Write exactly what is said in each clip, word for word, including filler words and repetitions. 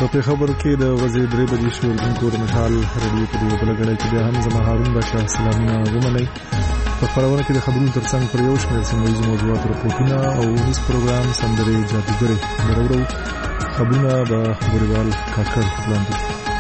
په خبر کې د ورځې درې بجې شو د کور مشال رادیو په دې بلګړې کې بیا هم زما هارون باشا سلامونه ومنئ. په خبرونه کې د خبرونو ترڅنګ پر یو شمېر سیمه‌ییزو موضوعاتو راپورټونه او هیڅ پروګرام سندرې جادوګرې درورو خبرونه به ګوریوال کاکړ وړاندې.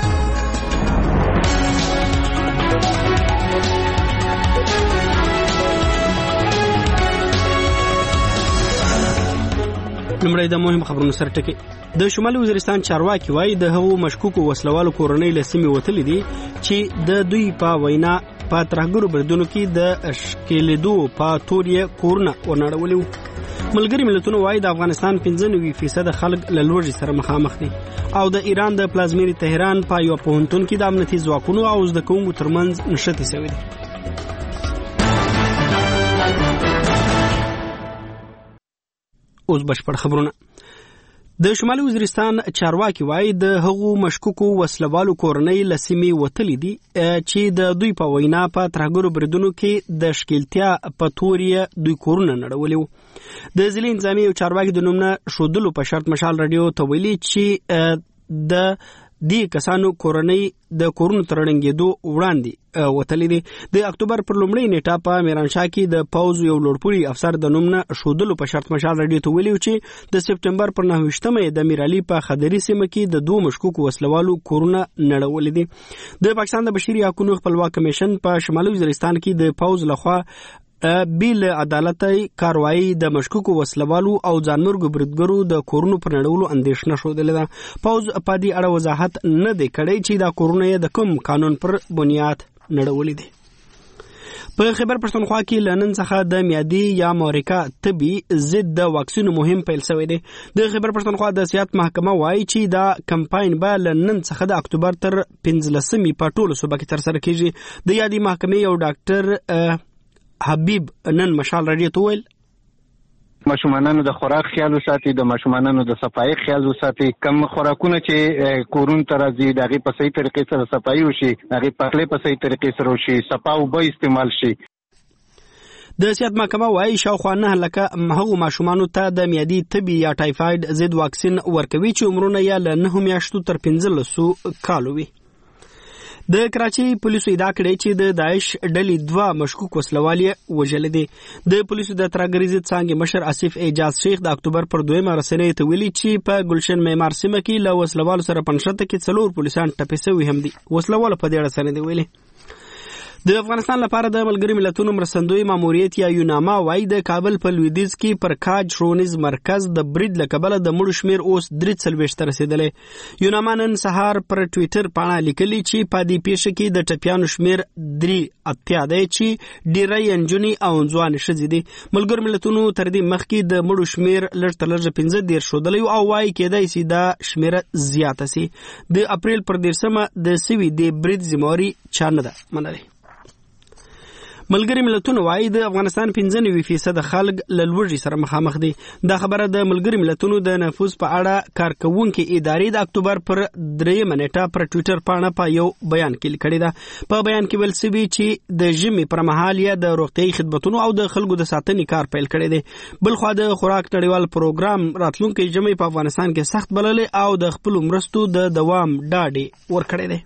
لمړی د مهم خبرونو سره ټکی. د شمالي وزیرستان چارواکي وایي د هغو مشکوکو وسلوالو کورنۍ له سیمې وتلي دي چې د دوی په وینا په ترهګرو بریدونو کې د ښکېلېدو په تور یې کورونه ونړولي وو. ملګري ملتونو وایي د افغانستان پنځه نوي فیصده خلک له لوږې سره مخامخ دي او د ایران د پلازمېنې تهران په یوه پوهنتون کې د امنیتي ځواکونو او زده کوونکو ترمنځ نښتې شوې دي. اوس بشپړ خبرونه. د شمالي وزیرستان چارواکي وایي د هغو مشکوکو وسلوالو کورنۍ له سیمې وتلي دي چې د دوی په وینا په ترهګرو بریدونو کې د ښکېلتیا په تور یې دوی کورونه نړولي وو. د ضلعي انتظامي یو چارواکي د نوم نه ښودلو په شرط مشال راډیو ته ویلي چې د دې کسانو کورنۍ د کورونو تر ړنګېدو وړاندې وتلي دي. د اکتوبر پر لومړۍ نیټه په میرانشاه کې د پوځ یو لوړپوړي افسر د نوم نه ښودلو په شرط مشال راډیو ته ویلي چې د سپټمبر پر نهه ویشتمه د میرعلي په خدري سیمه کې د دوه مشکوکو وسلوالو کورونه نړولي دي. د پاکستان د بشري حقوقو خپلواک کمیشن په شمالي وزیرستان کې د پوځ لخوا بیل عدالتي کاروایی د مشکوکو وسلوالو او ځانمرګو بریدګرو د کورونو پر نړولو اندېښنه ښودلې ده. پوځ په دې اړه وضاحت نه دی کړی چې دا کورونه یې د کوم قانون پر بنیاد نړولي دي. په خیبر پښتونخوا کې له نن څخه د میادي یا مورکا طبي ضد د واکسینو مهم پیل شوی دی. د خیبر پښتونخوا د صحت محکمه وایي چې دا کمپاین به له نن څخه د اکتوبر تر پنځلسمې په ټولو صوبو کې ترسره کیږي. د یادې محکمې یو ډاکټر حبیب نن مشال راډیو ته ویل ماشومانانو د خوراک خیال وساتي، د ماشومانانو د صفایي خیال وساتي. کم خوراکونه چې کورون ته راځي د هغې په صحیح طریقې سره صفایي وشي، د هغې پخلی په صحیح طریقې سره وشي، صفا اوبه استعمال شي. د صحت محکمه وایي شاوخوا نه لکه هغو ماشومانو ته د میادي تبي یا ټایفاید ضد واکسین ورکوي چې عمرونه یې له نهو میاشتو تر پنځلسو کالو وي. د کراچي پولیسو ادعا کړې چې د داعش ډلې دوه مشکوک وسلوال وژلي دي. د پولیسو د ترهګرۍ ضد څانګې مشر آصف اعجاز شیخ د اکتوبر پر دویمه رسنۍ ته ویلي چې په ګلشن معمار سیمه کې له وسلوالو سره پنځه کې څلور پولیسان ټپي شوي هم دي. وسلوال په دې اړه څه نه دي ویلي. د افغانستان لپاره د ملګري ملتونو مرستندوی ماموریت یا یوناما وایي د کابل په لویدیځ کې پر کاج ښوونیز مرکز د برید له کبله د مړو شمېر اوس درې څلوېښت ته رسېدلی. یوناما نن سهار پر ټویټر پاڼه لیکلي چې په دې پیښه کې د ټپیانو شمېر درې اتیا دی چې ډېری یې نجونې او ځوانې ښځې دي. ملګرو ملتونو تر دې مخکې د مړو شمېر لږ تر لږه پنځه دېرش ښودلی او وایي کېدای شي دا شمېره زیاته سي. د اپریل پر دېرشمه د سوي د برید ذمهواري چا نه ده منلې. ملګري ملتونو وایي د افغانستان پنځه نوي فیصده خلک له لوږې سره مخامخ دي. دا خبره د ملګري ملتونو د نفوذ په اړه کارکوونکې ادارې د اکتوبر پر دریمه نیټه پر ټویټر پاڼه په یو بیان کې لیکلې ده. په بیان کې ویل شوي چې د ژمي پر مهال یې د روغتیایي خدمتونو او د خلکو د ساتنې کار پیل کړی دی. بلخوا د خوراک نړیوال پروګرام راتلونکي ژمي په افغانستان کې سخت بللی او د خپلو مرستو د دوام ډاډ ورکړی دی.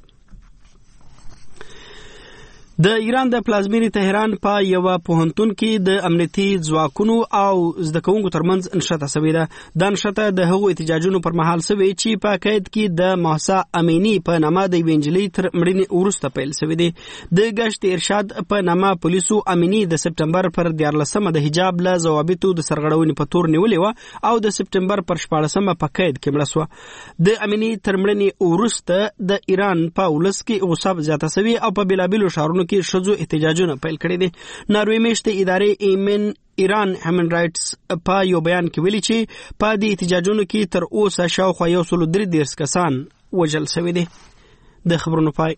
د ایران د پلازمېنې تهران په یوه پوهنتون کې د امنیتي ځواکونو او زده کوونکو ترمنځ نښته شوې ده. دا نښته د هغو احتجاجونو پر مهال شوې چې په قید کې د محسا امیني په نامه د یوې نجلۍ تر مړینې وروسته پیل شوې دي. د ګشت ارشاد په نامه پولیسو امیني د سپټمبر پر دیارلسمه د حجاب له ضوابطو د سرغړونې په تور نیولې وه او د سپټمبر پر شپاړسمه په قید کې مړه شوه. د امیني تر مړینې وروسته د ایران په ولس کې غوسه زیاته شوې او په بېلابېلو ښارونو کې ښځو احتجاجونه پیل کړي دي. ناروې میشتې ادارې ایمن ایران هیومن رائټس په یو بیان کې ویلي چې په دې احتجاجونو کې تر اوسه شاوخوا یو سل درې دېرش کسان وژل شوي دي. د خبرونو پای.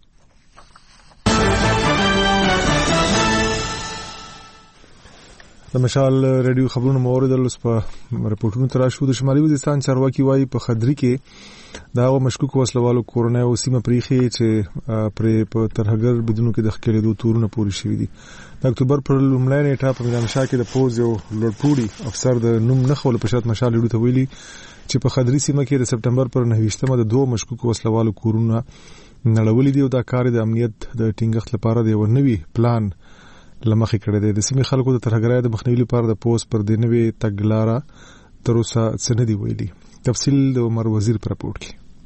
د مشال رادیو خبرونو مورد لس په رپورټونو تر شو. د شمالي وزیرستان چارواکي وایي په خدري کې دا هغه مشکوک وسلوالو کورونه او سیمه پریخي چې پر په ترهګر بدونو کې د ښکېلېدو تورونه پورې شوي دي. د اکتوبر پر لومړۍ نیټه په میرانشاه کې د پوځ یو لوړپوړي افسر د نوم نه خولو په شرط مشال ته ویلي چې په خدري سیمه کې د سپټمبر پر نهه د دوه مشکوک وسلوالو کورونه نړولې دي او دا کار د امنیت د ټینګښت لپاره د یو نوي پلان لمخې کړی دی. د سیمې خلکو د ترهګرۍ د مخنیوي لپاره د پوس پر د نوي تګلاره تر اوسه څه نه دي ویلي. تفصیل د عمر وزیر پر راپورټ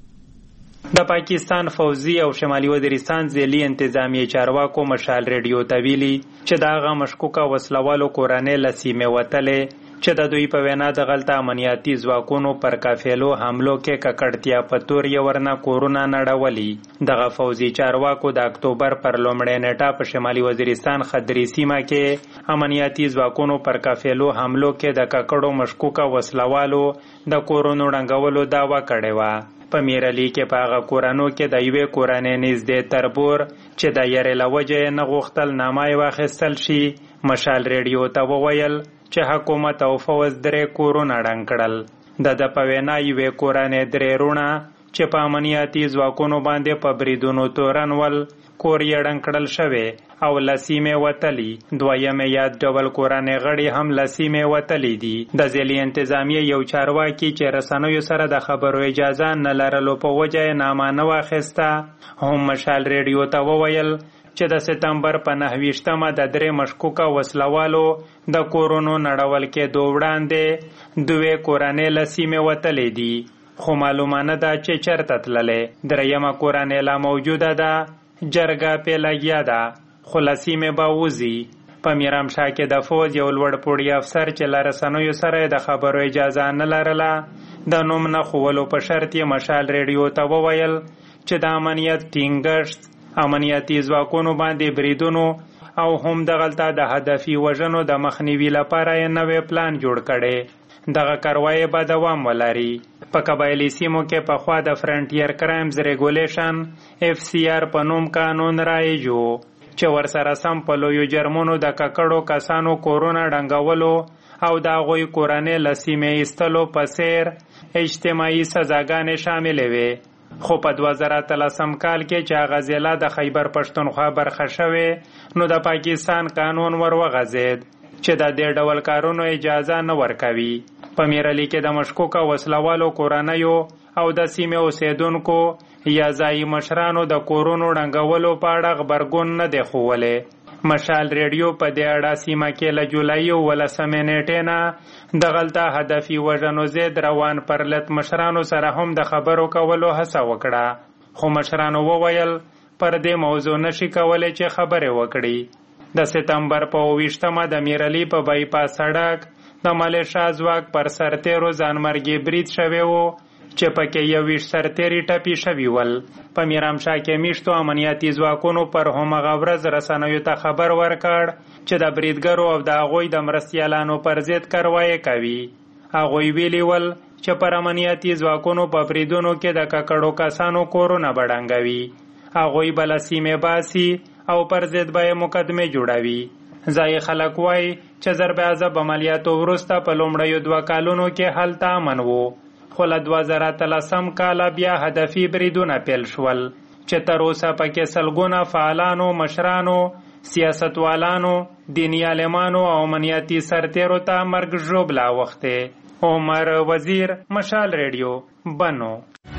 کې. د پاکستان فوزي او شمالي وزیرستان ځلي انتظامی چارواکو مشال ریډیو ته ویلي چې دا غا مشکوکه وسلوالو کورانې له سیمې وتلې چې د دوی په وینا د غلطه امنیتي ځواکونو پر کافیلو حملو کې ککړتیا په تور یې ورنه کورونه نړولي. دغه فوزي چارواکو د اکتوبر پر لومړۍ نیټه په شمالي وزیرستان خدري سیمه کې امنیتي ځواکونو پر کافیلو حملو کې د ککړو مشکوکه وسلوالو د کورونو ړنګولو دعوا کړې وه. په میرالي کې په هغه کورانو کې د یوې کورنۍ نږدې تربور چې د یرې له وجې یې نه غوښتل نامه یې واخیستل شي مشال ریډیو ته وویل چې حکومت او فوز درې کورونه ړنګ کړل. د ده په وینا یوې کورنۍ درې رونه چې په امنیتي ځواکونو باندې په بریدونو تورن ول کور یې ړنګ کړل شوی او له سیمې وتلي. دویمې یاد ډول کورنۍ غړي هم له سیمې وتلي دي. د ځلي انتظامیې یو چارواکي چې رسنیو سره د خبرو اجازه نه لرلو په وجه یې نامه نه واخیسته هم مشال ریډیو ته وویل چې د سپتمبر په نهه ویشتمه د درې مشکوکه وسلوالو د کورونو نړول کېدو وړاندې دوې کورنۍ له سیمې وتلې دي خو معلومه نه ده چې چېرته تللې. دریمه کورنۍ لا موجوده ده، جرګه پې لګیا ده خو له سیمې به وځي. په میرامشاه کې د فوز یو لوړ پوړی افسر چې له رسنیو سره د خبرو اجازه نه لرله د نوم نه ښوولو په شرط یې مشال ریډیو ته وویل چې د امنیت ټینګښت امنیتي ځواکونو باندې بریدونو او هم دغلته د هدفي وژنو د مخنیوي لپاره یې نوی پلان جوړ کړی. دغه کاروایي به دوام ولري. په قبایلي سیمو کې پخوا د فرنټیر کرایمز ریګولیشن اف سی آر په نوم قانون رایج و چې ورسره سم په لویو جرمونو د ککړو کسانو کورونه ډنګولو او د هغوی کورنۍ له سیمې ایستلو په څیر اجتماعي سزاګانې شاملې وې. خو په دوه زره اتلسم کال کې چې هغه ضلع د خیبر پښتونخوا برخه شوې نو د پاکستان قانون ور وغځېد چې د دې ډول کارونو اجازه نه ورکوي. په میرالي کې د مشکوکه وسلوالو کورنیو او د سیمې اوسیدونکو یا ځایي مشرانو د کورونو ړنګولو په اړه غبرګون نه دی ښوولی. مشال ریډیو په دې اړه سیمه کې له جولای اوولسمې نیټې نه دغلته هدفي وژنو ضد روان پرلت مشرانو سره هم د خبرو کولو هڅه وکړه خو مشرانو وویل پر دې موضوع نشي کولی چې خبرې وکړي. د سپتمبر په اوه ویشتمه د میرالي په بایپاس سړک د ملیشا ځواک پر سرتیرو ځانمرګي برید شوی و چې پکې یو ویشت سرتیري ټپي شوي ول. په میرامشاه کې میشتو امنیتي ځواکونو پر همغه ورځ رسنیو ته خبر ورکړ چې د بریدګرو او د هغوی د مرستیالانو پر ضد کاروایي کوي. هغوی ویلي ول چې پر امنیتي ځواکونو په بریدونو کې د ککړو کسانو کورونه به ډنګوي. هغوی به له سیمې باسي او پر ضد به یې مقدمې جوړوي. ځایي خلک وایي چې ضرب عذاب عملیاتو وروسته په لومړیو دوه کالونو کې هلته امن و خو له دوه زره اتلسم کاله بیا هدفي بریدونه پیل شول چې تر اوسه پکې سلګونه فعالانو، مشرانو، سیاستوالانو، دیني عالمانو او امنیتي سرتیرو ته مرګ ژوبله اوښتې. عمر وزیر، مشال ریډیو، بنو.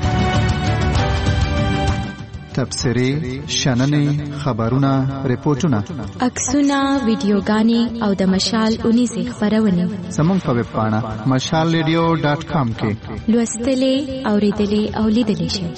تبصرې، شننې، خبرونه، ریپورټونه، عکسونه، ویډیوګانې او د مشال اونیزې خپرونې زموږ په ویب پاڼه مشال ریډیو ډاټ کام کې لوستلې، اورېدلې او لیدلې شئ.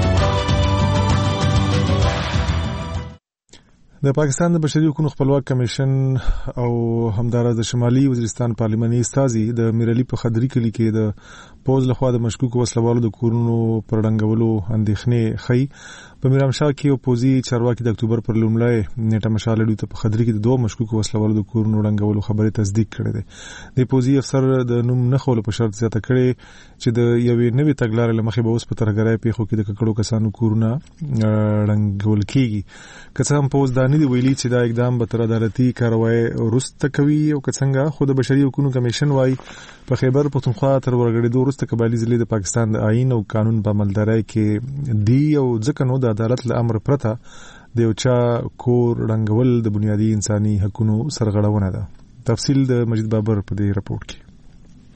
د پاکستان د بشري حقوقو خپلواک کمیشن او همدارس د شمالي وزیرستان پارلماني استازي د میرالي په خدري کلي کې د پوز لخوا د مشکوکو وسلوالو د کورونو پر ډنګولو اندېښنې ښیي. په میرامشاه کې یو پوځي چارواکي د اکتوبر پر لومړۍ نیټه مشال ریډیو ته په خدري کې د دوه مشکوکو وسلوالو د کورونو ډنګولو خبرې تصدیق کړې ده. د پوځي افسر د نوم نه ښوولو په شرط زیاته کړې چې د یوې نوې تګلارې له مخې به اوس په ترهګرۍ پیښو کې د ککړو کسانو کورونه ډنګول کېږي. که څه هم پوځ دا نه دي ویلي چې دا اقدام به تر عدالتي کاروایۍ وروسته کوي او که څنګه، خو د بشري حقوقو کمیشن وایي په خیبر پښتونخوا تر ورغړېدو وروسته قبایلي ضلعې د پاکستان د آئین او قانون په عملدارۍ کې دي او ځکه نو د عدالت له امر پرته د یو چا کور ړنګول د بنیادي انساني حقوقو سرغړونه ده. تفصیل د مجید بابر په دې راپورټ کې.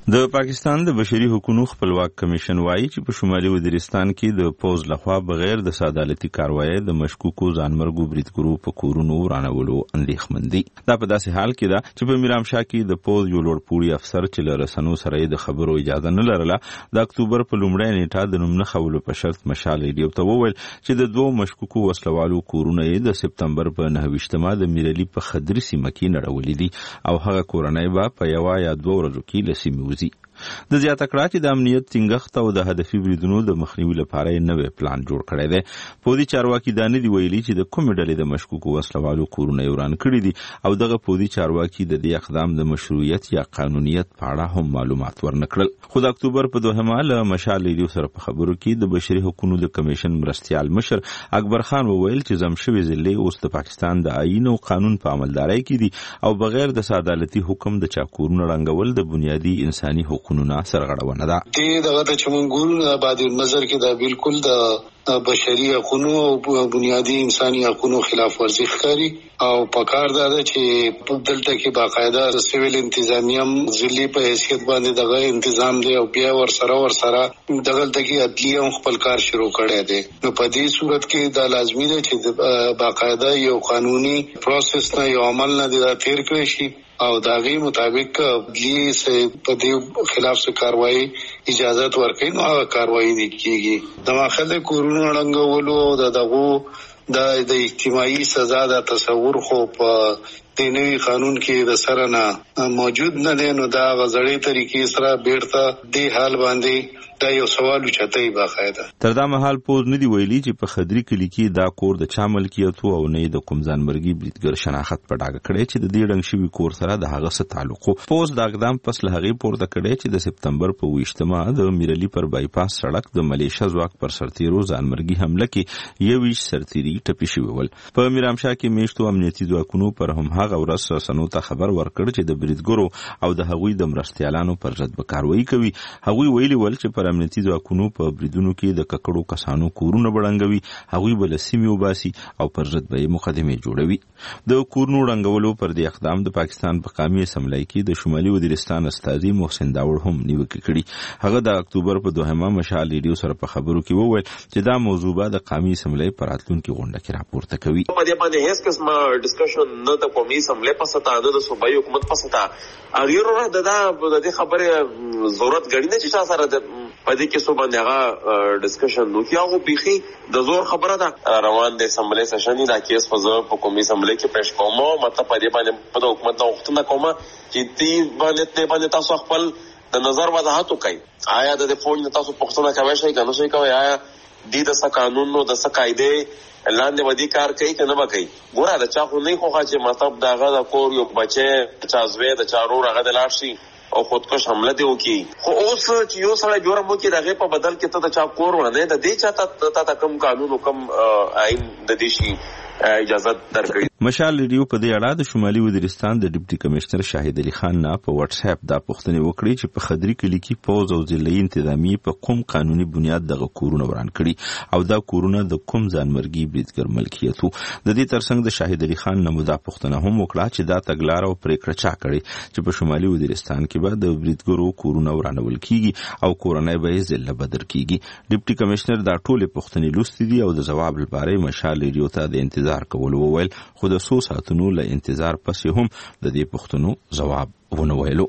د پاکستان د بشري حقوقو خپلواک کمیشن وایي چې په شمالي وزیرستان کې د پوز لخوا بغیر د ساده عدالتي کاروایی د مشکوکو ځانمرګو بریدګرو په کورونو ورانولو اندېښمن دي. دا په داسې حال کې ده چې په میرامشاه کې د پوز یو لوړپوړي افسر چې له رسنیو سره د خبرو اجازه نه لرله د اکتوبر په لومړۍ نیټه د نوم نه خولو په شرط مشال ریډیو ته وویل چې د دوه مشکوکو وسلوالو کورونه د سپتمبر په نهه ویشتمه د میرلي په خدري سیمه کې نړولي دي او هغه کورنۍ به په یوه یا دوه ورځو کې له سیمې وځي. د زیاته کړه چې د امنیت ټینګښت او د هدفي بریدونو د مخنیوي لپاره نوې پلان جوړ کړی دی. پودي چارواکي دا نه دی ویلي چې د کومې ډلې د مشکوکو وسلوالو کورونه وران کړي دي او دغه پودي چارواکي د دې اقدام د مشروعیت یا قانونیت په اړه هم معلومات ورنکړل. خو د اکتوبر په دوهمه له مشال ریډیو سره په خبرو کې د بشري حقوقو د کمیشن مرستیال مشر اکبر خان وویل چې زمشوي ضلع اوس د پاکستان د آئین او قانون په عملدارۍ کې دي او بغیر د ساده عدالتي حکم د چا کورونه رنګول د بنیادی انساني حقوقو نه سرغړونه ده. دې دغه د چمنګورو بعد نظر کې دا بالکل د بشري حقوقو او بنیادی انساني حقوقو خلاف ورزي ښکاري او پکار ده چې په دلته کې باقاعده سیویل انتظامیه ضلع په حیثیت باندې دغه تنظیم دی او بیا ور سره ور سره دغه تکي عدلیه هم خپل کار شروع کړی دی. نو په دې صورت کې دا لازمي ده چې باقاعده یو قانوني پروسس نه یو عمل نه دی تیر کړی شي او داغي مطابق عدلیه سے په دې خلاف څه کاروایی اجازه ورکړي نو هغه کاروایی نه کیږي. د ماخله کورونو رنګولو د دغه د اجتماعي سزا د تصور خو په د نوي قانون کې د سره نه موجود نه دی. نو دا غزړې طریقې سره بیرته د حال باندې دا یو سوال چتای باقاعده تر دا مهال پوز ندی ویلي چې په خدري کلی کې دا کور د چا ملکیت او نه د کوم ځانمرګي بریدګر شناخت په ډاګه کړي چې د دې رنګ شوی کور سره د هغه سره تعلق وو. پوز دا اقدام پس له هغه پورته کړي چې د سپتمبر په ویشتمه د میرلي پر بایپاس سړک د ملیشیا ځواک پر سرتیرو ځانمرګي حمله کې یو ویش سرتیری ټپي شوی ول. په میرامشاه کې میشتو امنیتي ځواکونو پر هم هغه ورځ رسنیو ته خبر ورکړ چې د بریدګرو او د هغوی د مرستيالانو پر ضد به کاروایی کوي. هغوی ویلي ول چې پر امنیتي ځواکونو په بریدونو کې د ککړو کسانو کورونه بړنګوي، هغوی بل سیمې وباسي او پر ضد به مقدمه جوړوي. د کورونو رنګولو پر دې اقدام د پاکستان په قومي اسمبلی کې د شمالي وزیرستان استاذي محسن داوړ هم نیوکه کړي. هغه د اکتوبر په دوهمه مشال ریډیو سره په خبرو کې وویل چې دا موضوع به د قومي اسمبلی پر راتلونکي غونډه کې راپورته کوي. په دې باندې هیڅ قسمه ډسکشن نه د قومي اسمبلی په سطح د صوبایي حکومت په سطح اغیر د د خبره ضرورت غړي نه چې تاسو سره د پدې کې سو باندې هغه ډسکشن نو کیاغه بيخي د زور خبره ده روان د اسمبلی سشن دا کیس په په قومي اسمبلی کې پېښ کومه مطلب پدې باندې په حکومت نو وختونه کومه چې تی باندې ته باندې تاسو خپل د نظر وضاحت وکړي. آیا د فوج نه تاسو پښتنه کوي شي کنه شي کوي آیا د د قانون نو د څه قاعده لاندې ودی کار کوي کنه به کوي. ګوره دا چا خو نه خوخه چې مطلب داغه د کور یو بچي چا زوی د چارو هغه د لاشي او خودکش حمله دی وکي. خو اوس چې یو سره جوړم وکي دغه په بدل کې ته د چا کور ونه د دې چاته ته کم قانون او کم آئین د دې شي اجازه درکړي. مشال ریډیو په دې اړه د شمالي وزیرستان د ډیپټي کمشنر شاهد علي خان نه په واتس اپ دا پوښتنه وکړي چې په خدري کلی کې پوز او ضلعي انتظامی په کوم قانوني بنیاد دغه کورونه وران کړي او دا کورونه د کوم ځانمرګي بریدګر ملکیت وو. د دې ترڅنګ د شاهد علي خان نه مدا پوښتنه هم وکړه چې دا تګلار او پریکړه چا کړي چې په شمالي وزیرستان کې به د بریدګرو کورونه ورانول کیږي او کورنۍ به ضلع بدر کیږي. ډیپټي کمشنر دا ټول پوښتنې لوستې دي او د جواب لپاره مشال ریډیو ته د انتظار کول وویل. خو د څو ساعتونو له انتظار پسې هم د دې پوښتنو جواب ونه ویلو.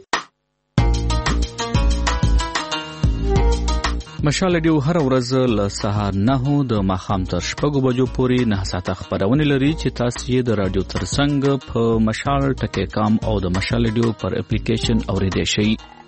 مشال ریډیو هر ورځ له سهار نهو د ماښام تر شپږو بجو پورې نه ساعته خبرونه لري چې تاسو یې د رادیو ترڅنګ په مشال ټکی کام او د مشال ریډیو پر اپلیکیشن اوریدئ شئ.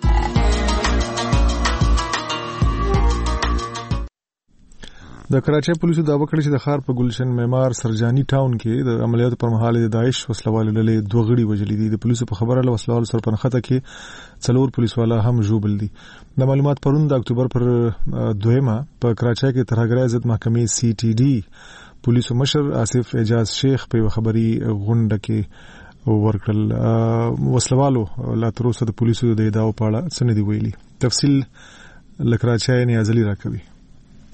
د کراچۍ پولیسو دعوه کړې چې د ښار په ګلشن معمار سرجاني ټاون کې د عملیاتو پر مهال د داعش وسلوالو ډلې دوه غړي وژلي دي. د پولیسو په خبره له وسلوالو سره په نښته کې څلور پولیسوالا هم ژوبل دي. د معلومات پرون د اکتوبر پر دویمه په کراچۍ کې ترهګرۍ ضد محکمې سی ټي ډي پولیسو مشر آصف اعجاز شیخ په خبري غونډه کې ورکړل. وسلوالو لا تر اوسه د پولیسو د ادعاو په اړه څه نه دی ویلي. تفصیل لکراچۍ نیازلي راکوي.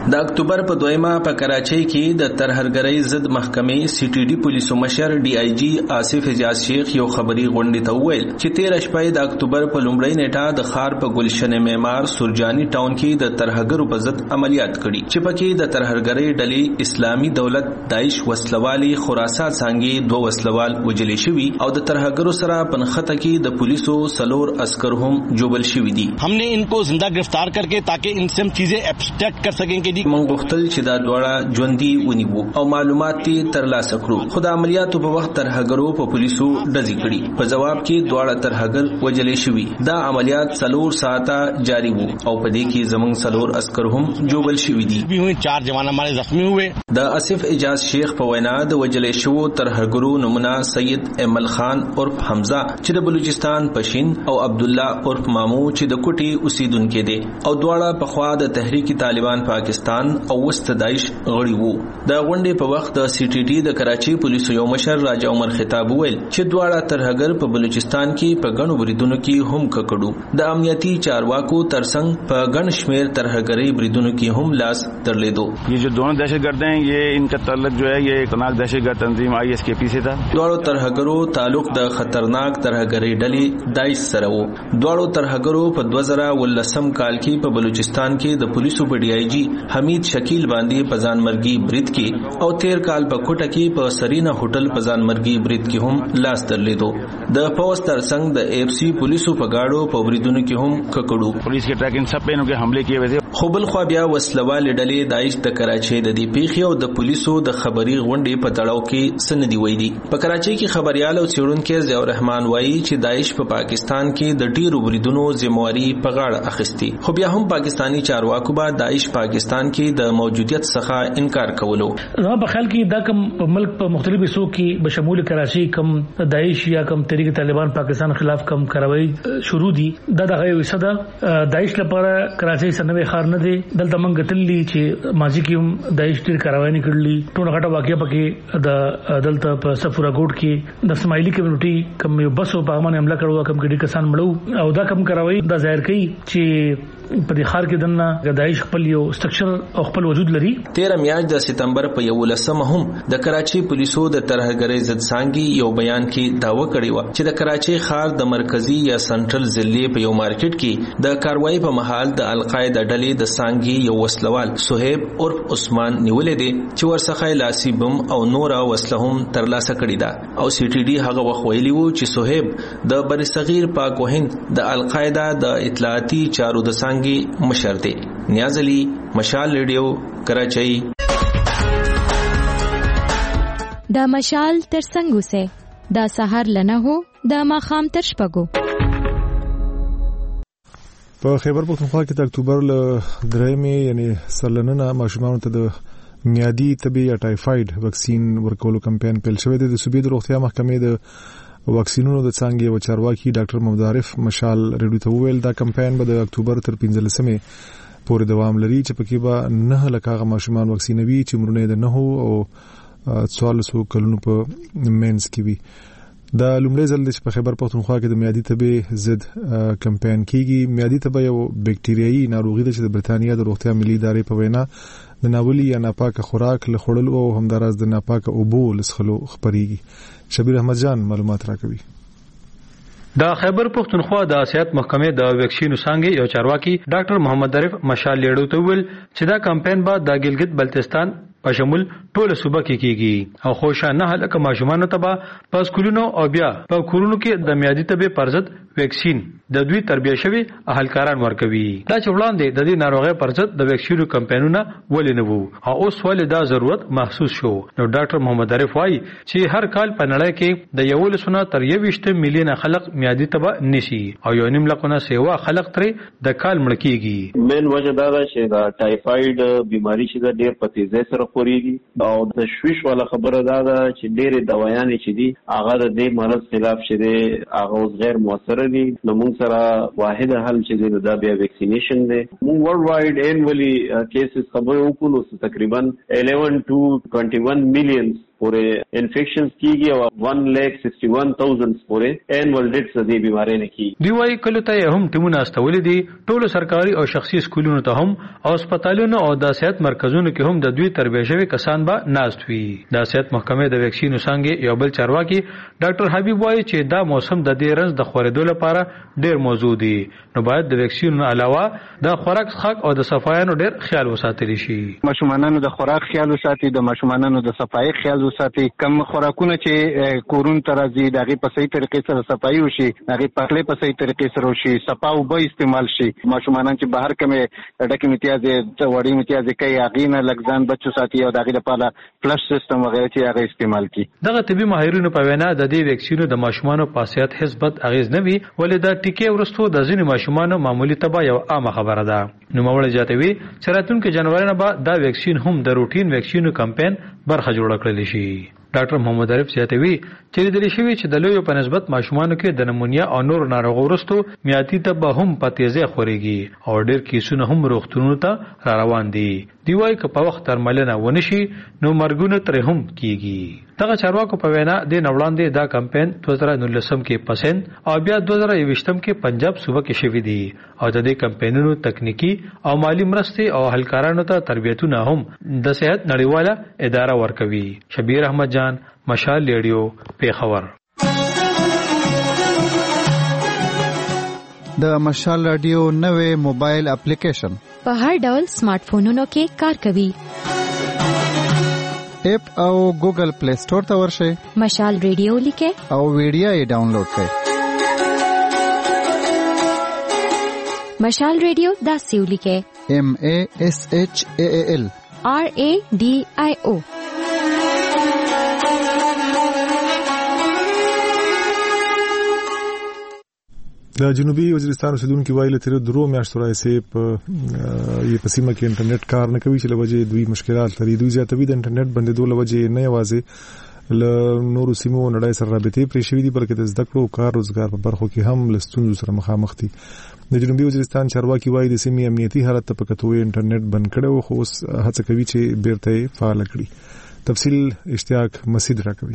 د اکتوبر په دویمه په کراچۍ کې د ترهرګرۍ ضد محکمې سی ټي ډي پولیسو مشر ډي آی جی آصف اعجاز شیخ یو خبري غونډې ته وویل چې تیر شپه د اکتوبر په لومړۍ نیټه د ښار په ګلشن معمار سورجاني ټاون کې د ترهګرو په ضد عملیات کړي چې پکې د ترهرګرۍ ډلې اسلامي دولت داعش وسلوالي خراسان څنګه دوه وسلوال وجلې شوي او د ترهګرو سره په نخته کې د پولیسو سلور عسكر هم جوبل شوي دي. हमने इनको जिंदा गिरफ्तार करके ताकि इनसे हम चीजें एब्स्ट्रैक्ट कर सकें कि موږ غوښتل چې دا دواړه ژوندي ونیوو او معلومات یې ترلاسه کړو خو د عملیاتو په وخت ترهګرو په پولیسو ډزې کړي په جواب کې دواړه ترهګر وجلې شوي دا عملیات څلور ساعته جاری وو او په دې کې زموږ څلور عسكر هم جوبل شوي دي. چار جوان हमारे زخمی हुए. د آصف اعجاز شیخ په وینا د وجلې شوو ترهګرو نمونه سید امل خان عرف حمزه چې د بلوچستان پشین او عبد الله عرف مامو چې د کوټي اوسیدونکو دي او دواړه په خوا د تحریک طالبان پاکستان او وست داعش غړي وو. د غونډې په وخت د سی ټي ډي د کراچي پولیسو یو مشر راجا عمر خطاب ویل چې دواړه ترهګر په بلوچستان کې په غنو بریدونو کې هم ککړو د امنیتي چارواکو ترڅنګ په غن شمیر ترهګري بریدونو کې هم لاس درلیدو. یہ جو دونوں دہشتگرد ہیں یہ ان کا تعلق جو ہے یہ خطرناک دہشتگرد تنظیم آئی ایس کے پی سے تھا. دواړو ترهګرو تعلق د خطرناک ترهګري ډلې داعش سره وو. دواړو ترهګرو په دوه زره ولسم کال کې په بلوچستان کې د پولیسو په ډي آی جی حمید شکیل باندې په ځانمرګي برید کې او تیر کال په کوټه کې په سرینا هوټل په ځانمرګي برید کې هم لاس درلیدو. د پوسټ ترڅنګ د اف سی پولیسو په گاډو په بریدونو کې هم ککړو. پولیس کې ټریکنګ سب په انو کې حمله کیے وې. خو بل خو بیا وسلوال ډلې داعش د کراچۍ د دی پیښې او د پولیسو د خبري غونډې په تړاو کې سندي وې دي. په کراچۍ کې خبريال او څېړونکو ضیاء الرحمن وایي چې داعش په پاکستان کې د ډیرو بریدونو ذمہواری په غاړه اخیستي خو بیا هم پاکستانی چارواکو با داعش پاکستان کې د موجودیت څخه انکار کولو. زما په خیال کې دا کم ملک په مختلفو حصو کې بشمول کراچي کم داعش یا کم تحریک طالبان پاکستان خلاف کم کاروایی شروع دي دا دغه وسده داعش لپاره کراچي سنوي خار نه دي دلته منګ تللی چې ماضي کې هم داعش ډیر کاروایی نه کړلی ټول غټه واقعیا پکې د دلته په سفورا ګوټ کې د اسماعیلی کمیونټي کم یو بسو په باندې حمله کړو کم ګډي کسان مړو او دا کم کاروایی دا ظاهر کوي چې په دې خار کې دنه داعش خپل یو سټرکچر او خپل وجود لري. تیر میاشت د سپتمبر په یولسمه هم د کراچي پولیسو د ترهګرۍ ضد څنګه یو بیان کې داوا کړی و چې د کراچي خار د مرکزی یا سنټرل ضلع په یو مارکیټ کې د کاروایی په محل د القاعده ډلې د څنګه یو وسلوال صہیب عرف عثمان نیولې دي چې ورڅخه لاسي بم او نور وسله هم ترلاسه کړی دا او سی ټي ډي هغه وخت ویلی وو چې صہیب د بر صغیر پاک وهند د القاعده د اطلاعاتي چارو د څنګه مشر دی. نیاز علی مشال ریډیو کراچۍ. دا مشال تر څنګه سه دا سحر لنه هو دا ماخام تر شپګو. په خیبر پختونخوا کې د اکتوبر ل درېمې یعنی سرلننه ماشومان ته د میادي تبي یا ټایفاید وکسین ورکولو کمپاین پیل شوی دی. د صوبې د روغتیا محکمې د واکسینونو د څنګه یو چارواکي ډاکټر محمد عارف مشال ریډیو ته وویل دا کمپاین به د اکتوبر تر پنځلسمې پورې دوام لري چې پکې به نه لکه ماشومان واکسینوي چې مرونه د نه او څوارلسو کلونو په مینس کې وي. دا لومړی ځل چې په خیبر پختونخوا کې د میادي تبې ضد کمپاین کیږي. میادي تبې یو بکټریایي ناروغي ده چې د برتانیا د روغتیا ملي ادارې په وینا د ناولي یا ناپاکه خوراک له خوړلو او همداراز د ناپاکه اوبو لسخلو خبريږي. شبیر احمد جان معلومات راکوي. د خیبر پختونخوا د صحت محکمې د ویکسینو څنګه یو چارواکي ډاکټر محمد عارف مشال لیړو ته ویل چې دا کمپاین به د ګلګت بلتستان په شمول ټول صوبه کې کیږي او خوشا نه هلکه ماشومان ته به په سکولونو او بیا په کورونو کې د میادي تبې پرزد ویکسین د دوی تربیه شوی اهلکاران ورکوي. دا چې وړاندې د دې ناروغي پرزد د ویکسینو کمپاینونه ولې نه وو او اوس ولې دا ضرورت محسوس شو. نو ډاکټر محمد عارف وايي چې هر کال په نړۍ کې د یو لسونه تر یويشت میلیونه خلک میادي تبه نشي او یو نیم لکونه سیوا خلک ترې د کال مړ کیږي. مین وجه دا ده چې دا ټایفاید بیماری چې د ډېر په تیزه سره خوريږي او د شویش والا خبره دا ده چې ډېر دوايانې چې دي هغه د دې مرض خلاف چې دي هغه اوس غیر موثر دي. نو موږ سره واحد حل چې دی دا بیا ویکسینیشن دی. موږ ورلد وایډ انولی کیسز خبرو وکړو تقریبا eleven to twenty-one million پورې انفیکشنز کیږي او one lakh sixty-one thousand پورې انوال ډیټس د دې بیماری نه کیږي. دی وايي کله ته هم ټیمونه استولې دي ټولو سرکاري او شخصي سکولونو ته هم او هسپتالونو او د صحت مرکزونو کې هم د دوی تربیه شوي کسان به ناست وي. د صحت محکمې د ویکسینو څنګه یو بل چارواکي ډاکټر حبیب وايي چې دا موسم د دې رنځ د خورېدو لپاره ډېر موضوع دي نو باید د ویکسینو علاوه د خوراک څښاک او د صفایانو ډېر خیال وساتل شي. ماشومانو د خوراک خیال وساتي د ماشومانو د صفای خیال وساتي کم خوراکونه چې کورون ته راځي دغه په صحیح طریقې سره صفای وشي دغه پخلې په صحیح طریقې سره وشي صفا او به استعمال شي. ماشومان چې بهر کمه ډکه امتیاز وړي امتیاز کوي هغه نه لګزان بچو ساتي او دغه لپاره فلش سیستم وغیرہ چې هغه استعمال کی. دغه طبي ماهرینو په وینا د دې ویکسینو د ماشومانو په صحت حسبت اغیز نه وي ولې د ټیکې ورستو د ځینې ماشومانو معمولی تبا یو عامه خبره ده. نو موږ جاتوي چې راتلونکي جنوري نه به دا ویکسین هم د روټین ویکسینو کمپاین برخه جوړ کړل شي. ډاکټر محمد عارف زیاتوي چې د دې شوی چې د لوی په نسبت ماشومانو کې د نمونیا او نور ناروغ ورستو میاتي تبا هم په تیزه خوريږي او ډېر کیسونه هم روغتونونو ته را روان دي. دی وايي چې په وخت درملنه ونشي نو مرګونه ترې هم کیږي. دغه چارواکو په وینا د نوړاندې دا کمپاین دوه هزار نولسم کې پسند او بیا دوه هزار یوویشتم کې پنجاب صوبه کې شوی دی او د دې کمپاینونو تکنیکی او مالی مرستې او هلکارانو ته تربیتونه هم د صحت نړیواله اداره ورکوي. شبیر احمد جان مشال ریډیو پیښور. د مشال رادیو نوې موبایل اپلیکیشن په هر ډول سمارټ فونونو کې کار کوي. اپ او ګوګل پلی سٹور ته ورشئ مشال ریډیو لیکه او ویډیو یې ډاونلوډ کړئ. مشال ریډیو داسې ولیکه M A S H A A L R A D I O. د جنوبي وزیرستان اوسیدونکو وایي چې درو میاشتو راځي په یې په سیمه کې انټرنیټ کار نه کوي چې لوجه دوی مشکلات لري. دوی زیاتوي د انټرنیټ بندیدو لوجه نه یوازې ل نورو سیمو نړۍ سره رابطې پرې شوې دي بلکې د زده کړو او کار روزګار په برخو کې هم لستونزو سره مخامخ دي. د جنوبي وزیرستان چارواکي وایي د سیمې امنیتي حالت په کتوې انټرنیټ بند کړو خو اوس هڅه کوي چې بیرته فعال کړي. تفصیل اشتیاق مسعود راکوي.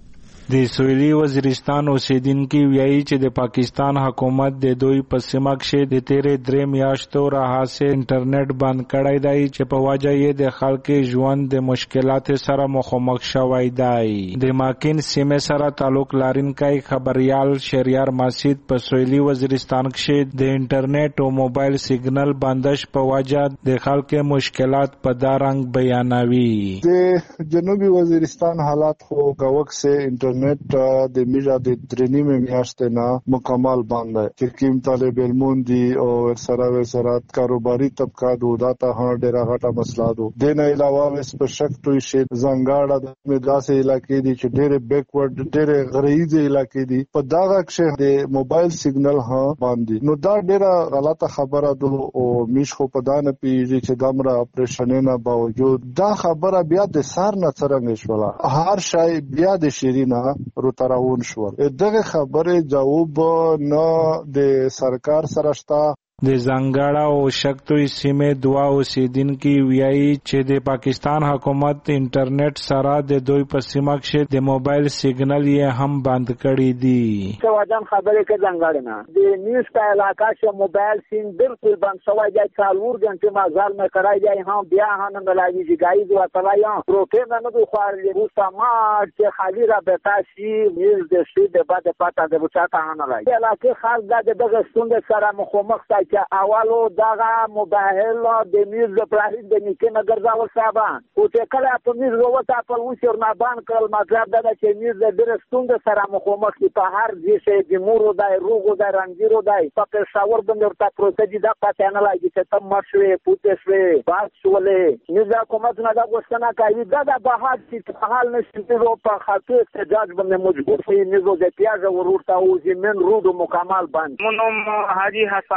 د سویلي وزیرستان اوسیدونکو وایي چې د پاکستان حکومت د دوی په سیمه کې د تیرې درې میاشتو راهیسې انټرنیټ بند کړی دی چې په وجه یې د خلکو ژوند د مشکلاتو سره مخامخ شوی دی. د ماکین سیمه سره تعلق لرونکی خبريال شهریار مسعود په سویلي وزیرستان کې د انټرنیټ او موبایل سیګنل بندش په وجه د خلکو مشکلات په دارنګ بیانوي. د جنوبي وزیرستان حالات خو گاوک سے انټرنیټ د میجا د درنی میں میاشتې نه مکمل بند ہے چې کوم طالب علمون دي او سره سره کاروباري طبقه دودا ته ډیره غټه مسله ده. د نه علاوه اس په شک توي شي زنګاړه د مداسه علاقې دي چې ډیره بیکورډ ډیره غریزه علاقې دي په داغه کې د موبایل سیګنل ها باندې نو دا ډیره غلطه خبره ده او میش خو په دانه پیږي چې دمره اپریشن نه باوجود دا خبره بیا د سار نه څرنګ شوله هر شای بیا د شیرینه رو تراون شول. دغه خبره جواب نه د سرکار سره شته. د زنګاړه او شکتوي سیمه دوا اوسیدونکو وایي چې د پاکستان حکومت انټرنیټ سره د دوی په سیمه کې د موبایل سیګنل یې هم بند کړی دی. څه وجه خبره کې زنګاړه نه د نیوز کا علاقہ کې موبایل سیم بالکل بند شوی دی. څلور غنټه مازال مې کرای دی هم بیا هم نه لایي چې گایز وتلایا پروګرام نه دوه خارلې روسا ما چې خالي را بتا شي نیوز د شي د بعد پتا د بچا ته نه لایي علاقه خاص دغه ستوند سره مخامخ چې اولو دغه موبایل د میز پرایز د نیکه نګر ځاول صاحبان او چې کله په میز وروته په وشر نه باندې کړل مطلب دا چې میز د درستوند سره مخامخ په هر ځای چې د مورو دای روغو دای رنګیرو دای په پېښور باندې ورته پروسه دا پاتې نه لګي چې تم مرشوي پوتې شوي باز شولې میز حکومت نه دا غوښتنه کوي دا د بهاد چې په حال نشي په خاطر احتجاج باندې مجبور شي میزو د پیاز ورورته او زمين رودو مکمل باندې مونږ حاجی حسن ولی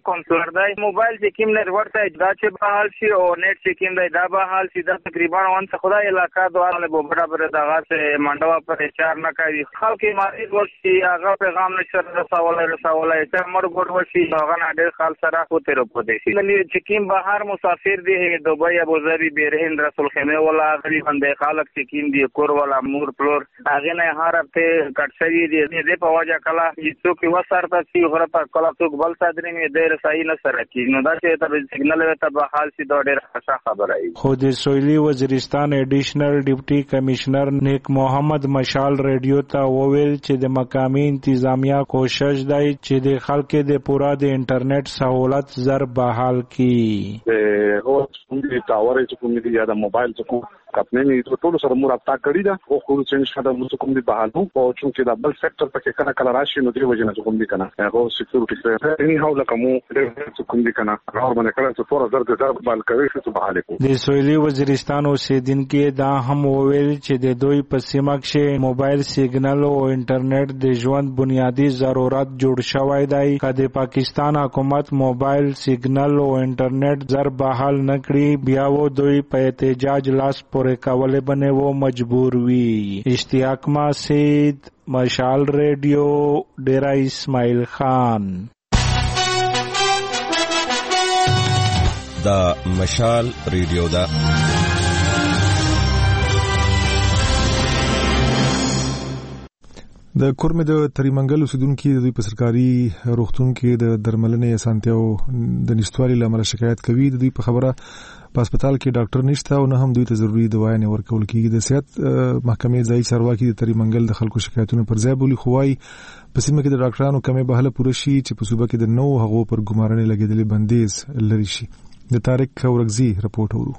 کونسلر دی موبایل چې کوم نه ورته دا چې بحال شي او نیټ چې کوم دی دا بحال شي دا تقریبا وان څه خدای علاقہ دواره به برابر دغه سه منډوا پر اشاره نه کوي خلک مریض ورشي هغه پیغام نشر رسولای رسولای ته مرګ ورشي هغه نه ډېر خال سره کوته رو دي شي چې کوم بهر مسافر دي دوبۍ ابو ظبي بیرهند رسول خیمه ولا غري باندې خلک چې کوم دي کور ولا مور پلور هغه نه هر هفته کټ شوی دي دې په وجه کلا چې څوک وسارته چې غره په کلا څوک بل صدرې مې ډېر صحیح نه سره کی نو دا چې ته سیګنل وته به حال سي دا ډېر ښه خبره ای خو د سویلي وزیرستان ایډیشنل ډیپټي کمشنر نیک محمد مشال ریډیو ته وویل چې د مقامی انتظامیه کوشش دی چې د خلکو د پورا د انټرنیټ سہولت زر بحال کی او څنګه ټاور چې کوم دي یا د موبایل څخه کپنې نه ټول سره مرابطه کړی دا او خو څنګه شاده موږ کوم دي بحالو او چې دا بل سېکټر پکې کله کله راشي نو دی وجنه کوم دي کنه هغه سکیورټي سره اني هاو لکه مو د کوم دي کنه هغه باندې کله چې فور زر د زر بال کوي چې بحال کو د سویلي وزیرستان اوسیدونکو دا هم وویل چې د دوی په سیمه کې موبایل سیګنل او انټرنیټ د ژوند بنیادی ضرورت جوړ شوی دی کله پاکستان حکومت موبایل سیګنل او انټرنیټ زر بحال نکړي بیا و دوی په احتجاج لاس پورې کولې بنه و مجبور وی اشتیاق ماسید مشال ریډیو ډیرا اسماعیل خان دا مشال ریډیو دا د کورمه د تریمنګل اوسیدونکو د دوی په سرکاري روغتون کې د درملنې اسانتیاو د نشټوالي لامل شکایت کوي د دوی په خبره په هسپتال کې ډاکټر نشته او نه هم دوی ته ضروري دوايانې ورکول کیږي د صحت محکمې ځای چارواکي د تریمنګل د خلکو شکایتونو پر ځای بولی خوای په سیمه کې د ډاکټرانو کمې بهله پوره شي چې په صوبه کې د نو هغو پر ګمارنې لګیدلې بندیز لري شي د طارق اورغزي رپورټ ورو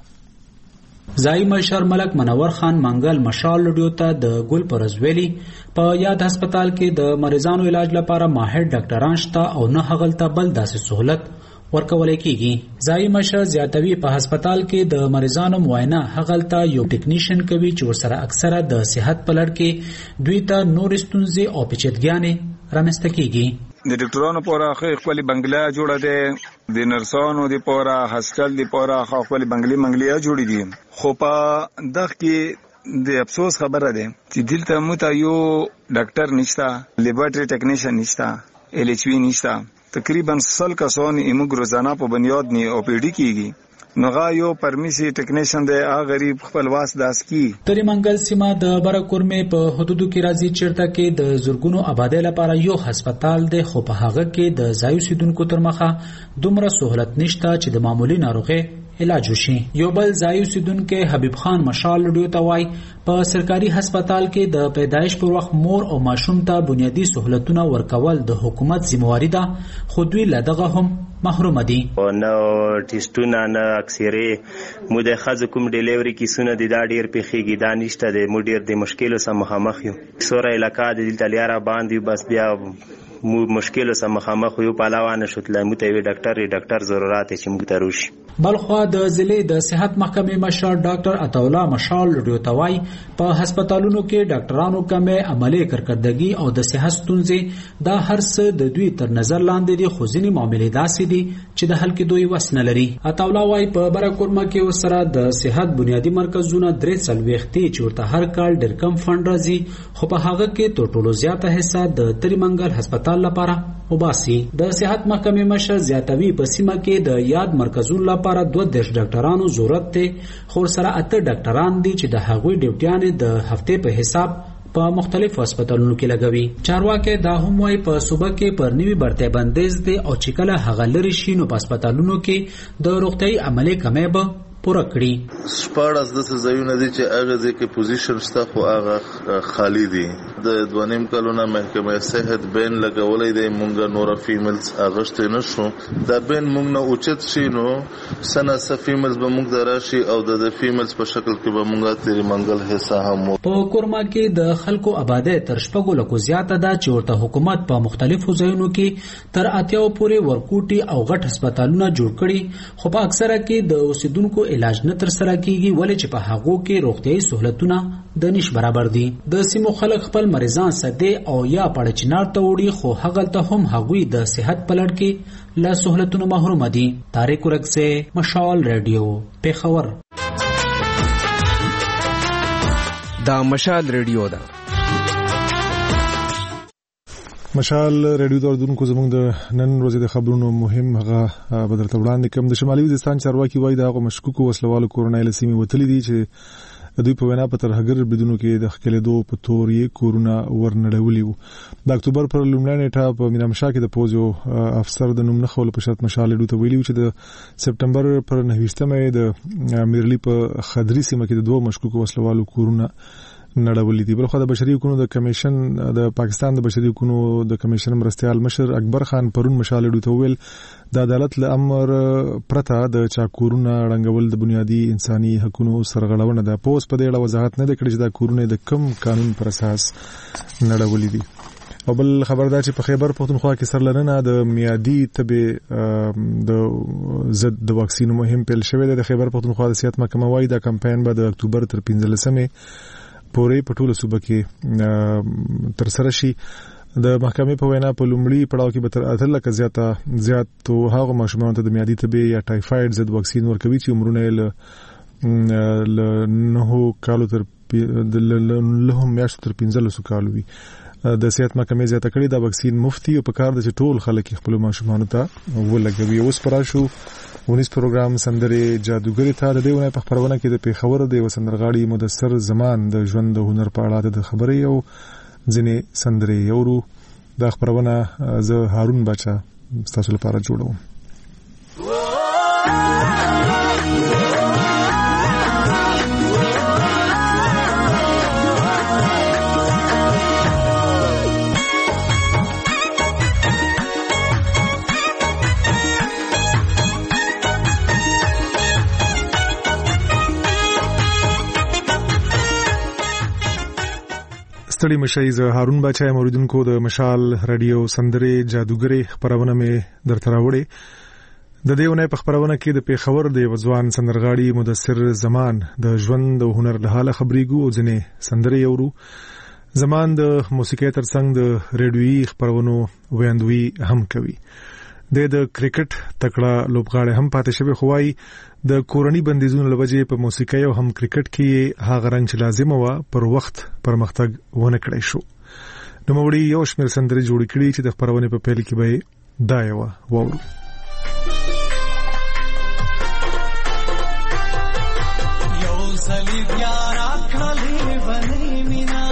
ځای مشر ملک منور خان منګل مشال لډیو ته د ګل پرزویلی په یاد هسپتال کې د مریضانو علاج لپاره ماهر ډاکټران شته او نه هغلته بل داسې سہولت ورکول کیږي ځای مشر زیاتوي په هسپتال کې د مریضانو معاینه هغلته یو ټیکنیشن کوي چې ورسره اکثره د صحت په لړ کې دوی ته نور ستونزې او پیچیدګیانې رامنځته کیږي د ډاکټرانو پورا خپل بنگلا جوړه ده د نرسانو د پورا هسپتال د پورا خپل بنگلي منګلیا جوړې دي خو په دغه کې د افسوس خبره ده چې دلته مو ته یو ډاکټر نشته لیبارټری ټیکنیشن نشته ال ایچ وی نشته تقریبا سل کسان ایموګ روزانه په بنیاد نه او پی ډی کیږي نوغه یو پرمیسي ټیکنیشن دی هغه غریب خپل واس داس کی تریمنګل سیمه د برکورمه په حدودو کې راځي چیرته کې د زورګونو آبادی لپاره یو هسپتال دی خو په هغه کې د ځایو سیدونکو تر مخه دومره سہولت نشته چې د معمولی ناروغي علاج وشي یو بل ځایو سیدونکو حبیب خان مشال لډیو ته وای په سرکاري هسپتال کې د پیدایش پر وخت مور او ماشوم ته بنیادی سہولتونه ورکول د حکومت ذمہواری ده خو دوی لدغه هم محروم دي او نو ټیسټونه نه اکثره مو د خځو کوم ډیلیوري کیسونه د دا ډیر پیخيږي دا نشته د مو ډیر د مشکلو سره مخامخ یو سوره علاقہ د دلتلیاره باندې بس بیا مو مشکل سره مخامخ یو پهلوان شوتل مو ته وی ډاکټر ډاکټر ضرورت چې موږ ته روشي بلخوا د ضلع د صحت محکمې مشر ډاکټر عطاولا مشال لډیو توای په هسپتالونو کې ډاکټرانو کمې عملي کارکړدګي او د صحت ستونزې دا هر څه د دوی تر نظر لاندې دي خو ځینې معاملې داسې دي چې د حل کېدو وس نه لري عطاولا وای په برکورمه کې وسره د صحت بنیادی مرکزونه درې څلوېښت چې ورته هر کال ډېر کم فند راځي خو په هغه کې تر ټولو زیاته حصہ د تریمنګل هسپتال لپاره وباسي د صحت محکمې مشر زیاتوي په سیمه کې د یاد مرکزونو لپاره دوه دیرش ډاکټرانو ضرورت دی خو سره اته ډاکټران دي چې د هغوی ډیوټیانې د هفته په حساب په مختلفو هسپتالونو کې لګوي چارواکي دا هم وايي په صوبه کې پر نوي برته بندیز دي او چې کله هغه لري شي نو په هسپتالونو کې د روغتي عملي کمې به پوره کړي سپارس د ځایونه دي چې هغه ځکه پوزیشن شته خو هغه خالی دي د دوانیم کلونه محکمه صحت بین لګولې دی مونږ نور فیمیلز اغشت نه شو دا بین مونږ نه اوچت شي نو سنه س فیمیلز به مونږ دراشي او د فیمیلز په شکل کې به مونږه تیری منګل حصہ هم په کورما کې د خلکو آباده تر شپږو لکو زیاته ده چې ورته حکومت په مختلفو ځایونو کې تر اتیاو پورې ورکوټي او غټ هسپتالونه جوړ کړي خو په اکثره کې د اوسیدونکو علاج نه تر سره کیږي ولې چې په هغو کې روغتيایي سہولتونه د نش برابر دي د سیمو خلک خپل خپل مریضان سده او یا پړچنار ته وړي خو هغه ته هم هغوی د صحت پلټ کې له سہولتونو محروم دي. طارق ورکسه، مشال ریډیو، پیښور. دا مشال ریډیو ده. مشال ریډیو د اردوونکو زموږ د نن ورځې د خبرونو مهم هغه بدرته وړاندې کوم. د شمالي وزیرستان چارواکي وایي د هغو مشکوکو وسلوالو کورنۍ له سیمې وتلي دي چې د دوی په وینا په ترهګر بریدونو کې د ښکېلېدو په تور یې کورونه ورنړولي وو. د اکتوبر پر لومړۍ نیټه په مینامشاه کې د پوځ یو افسر د نوم نه ښودلو په شرط مشال ریډیو ته ویلي وو چې د سپټمبر پر نهه ویشتمه یې د میرلي په خدري سیمه کې د دوه مشکوکو وسلوالو کورونه نړولې دي. بلخو د بشري حقوقو د کمیشن د پاکستان د بشري حقوقو د کمیشن مرستيال مشر اکبر خان پرون مشال ډو ته ویل د عدالت له امر پرته د چاکورونه رنګول د بنیادی انساني حقوقو سرغړونه ده. پوس په دې اړه وضاحت نه کړي چې دا کورونه د کم قانون پر اساس نړولې دي. او بل خبردار چې په خیبر پختونخوا کې سرلرنه د میادي تبه د ضد د واکسین مهم پیل شوې ده. د خیبر پختونخوا د صحت محکمه وايي دا کمپاین به د اکتوبر تر پنځلسمه پورې په ټوله صوبه کې تر سره شي. د محکمې په وینا په لومړي پړاو کې به تر اته لکه زیاته زیات هغه ماشومان ته د میادي تبه یا ټایفاید ضد واکسین ورکوي چې عمرونه له نه کالو تر له میاشتو تر پنځلسو کالو وي. د صحت محکمې زیاته کړي دا واکسین مفتی او په کار د ټول خلک خپل ماشومان ته ولګوي. اوس پر شو ونیس پروګرام سندره جادوګری ته د دیونه په خبرونه کې د پیښور د وسندرغاړي مدثر زمان د ژوند د هنر په اړه د خبرې او ځینې سندره یورو د خبرونه زه هارون بچا تاسو لپاره جوړوم. ستړي مشي زه هارون بچا موریدونکو د مشال رادیو سندره جادوګری خبرونه مې درته راوړې. د دیونه په خبرونه کې د پیښور د وځوان سندرغاړي مدثر زمان د ژوند او هنر له حاله خبرېګو او ځنې سندره یورو. زمان د موسیقي ترڅنګ د ریډیوي خبرونو ویاندوي هم کوي. د د کرکټ تکړه لوبغاړي هم پاتې شوی خوای د کورنۍ بندیزونو لوجې په موسیقي او هم کرکټ کې هغه رنګ چې لازم و پر وخت پرمختګ ونه کړی شو. نو موږ یو شمېر سندرې جوړ کړي چې د خبرونه په پیل کې به دا یو وورو. یو صلیب یار اکړلې ونی مینا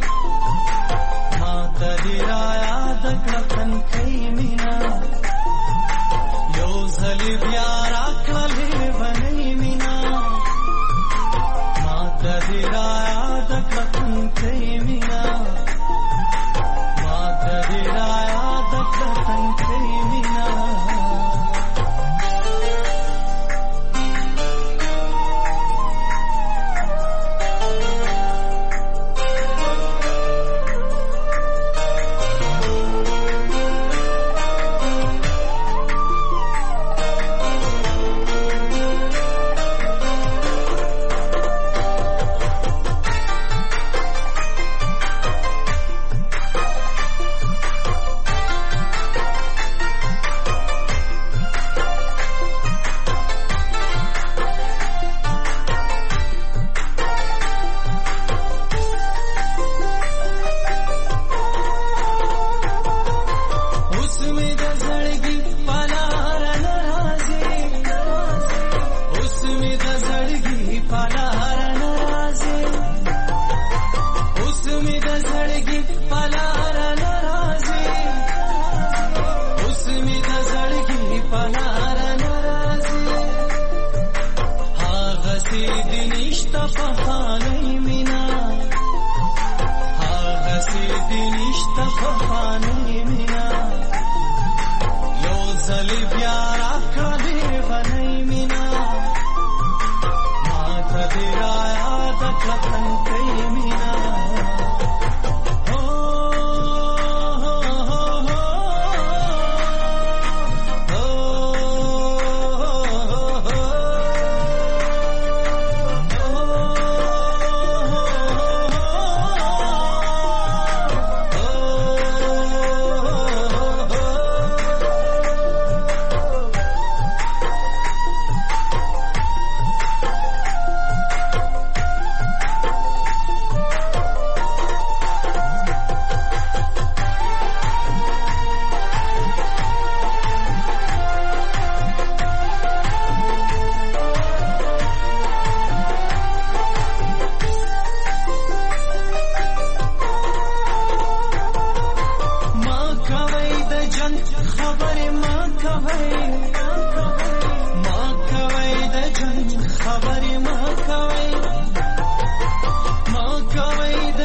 ما ته را یاد کړن کې مینا یو صلیب یار اکړلې ونی مینا ما ته را یاد کړن کې مینا ما ته را یاد کړن کې مینا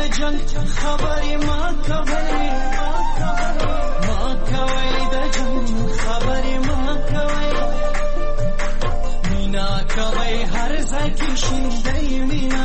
جنگ خبرې ما کوي ما کوي د جنگ خبرې ما کوي مینا کوي هر ځای کې شیندای مینا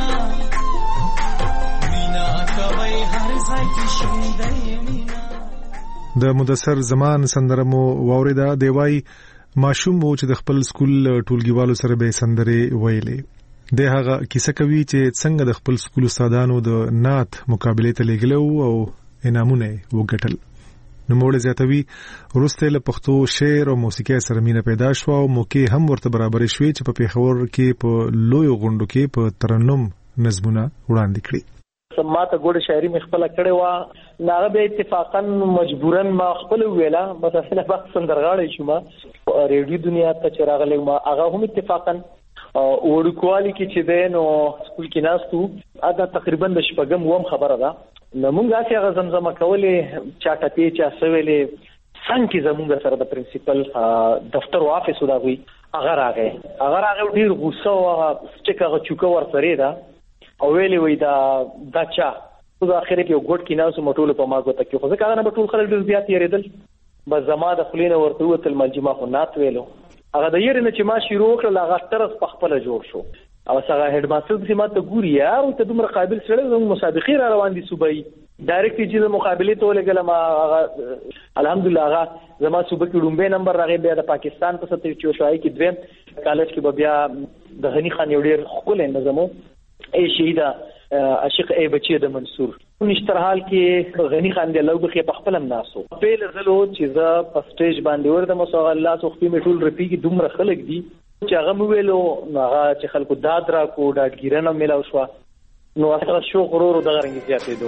مینا کوي هر ځای کې شیندای مینا. د مدثر زمان سندره مو واوریدا. دیوای ماشوم وو چې د خپل سکول ټولګیوالو سره به سندره ویلې. د هغه کیسه کوي چې څنګه د خپل سکول استادانو د نعت مقابله ته لګلو او انعامونه وګټل. نو موږ زیاتوي ورسته له پښتو شعر او موسیقي سره مینه پیدا شو او موقع هم ورته برابر شوې چې په پیښور کې په لوی غونډو کې په ترنم نظمونه وړاندې کړي. سماته ګوډه شاعري مې خپل کړې و ناغه به اتفاقا مجبورا ما خپل ویلا بس اصله بس سندرغاړې شوم ریډیو دنیا ته چراغلې ما هغه هم اتفاقا وړکوالي کې چې دین او سکول کې ناستو ادا تقریبا د شپږم وم خبره ده نو موږ هغه هغه زمزمه کولې چاټه پی چا سویلې څنګه زموږ سره د پرنسپل دفتر او افیس وداوي هغه راغی هغه راغی ډیر غوسه او چې هغه چوکه ورسره ده او ویلې وای دا دچا په اخر کې یو ګډ کې ناسو مټول په ما کوته کې خو ځکه هغه نه ټول خلک ډیر زیات یریدل بس زما د خلینو ورته وتل ملجمه خو نات ویلو هغه د یری نه چې ما شروع کړل هغه ترس په خپل جوړ شو او هغه هډ ماستر چې ما ته ګوري یار ته دومره قابل سره د مسابقې را روان دي صوبای ډایرکټ چې د مقابله ته ولګل ما الحمدلله هغه زما صوبې کې لومبه نمبر راغی بیا د پاکستان په ستې چې شوای کې دویم کالج کې بیا د غنی خان یو ډیر خپل نظمو ای شهیدا عاشق ای بچی د منصور نشتر حال کې غنی خان دی لوګ خې په خپل ناسو په لزلو چې ز په سټیج باندې ورته مسو الله سو خپل میټول رپی کې دومره خلک دي چې هغه ویلو هغه چې خلکو داد را کو ډاډګیرنه ملاو شو نو اصل شو غرور د غرنګ زیاتې دو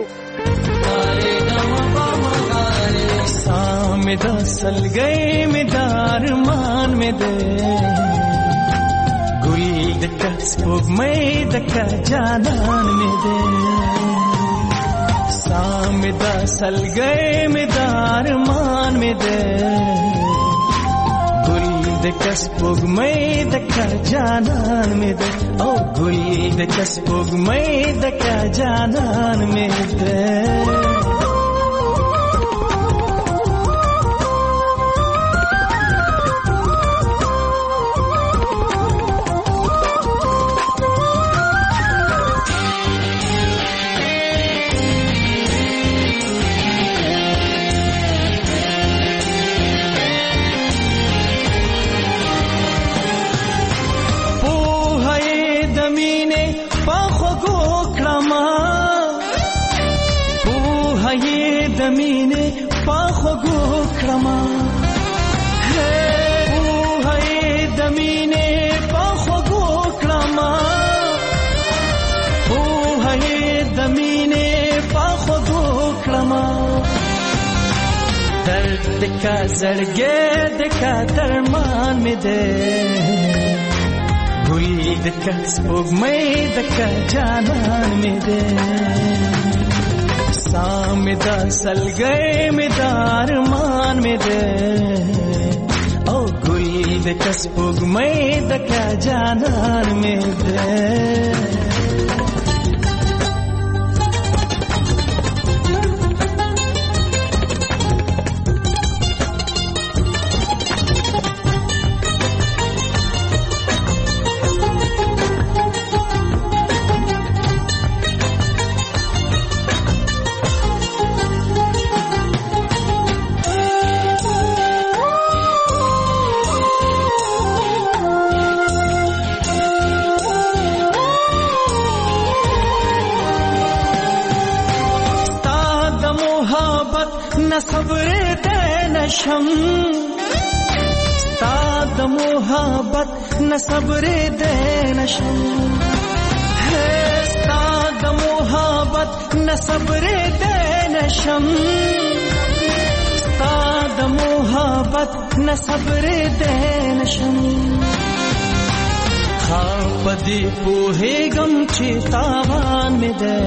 سامد سلګي مدار مان مې ده ګل د کسب مې د کا جانان مې ده سامد سلګي مدار مان مې ده ګل د کسب مې د کا جانان مې ده او ګل د کسب مې د کا جانان مې ده مینه پاخو ګو کړما هه او هي د مینه پاخو ګو کړما او هي د مینه پاخو ګو کړما درد کا زړګې د کا درمان مې ده ګل د کسب مې د کا جانان مې ده سامدا سلګي مدار مان مې ده او ګل د کسب مې د کا جانان مې ده صبر دے نشم ستاد محبت نہ صبر دے نشم ہے ستاد محبت نہ صبر دے نشم ستاد محبت نہ صبر دے نشم خواب دی پوہے غم چی تاوان میں دے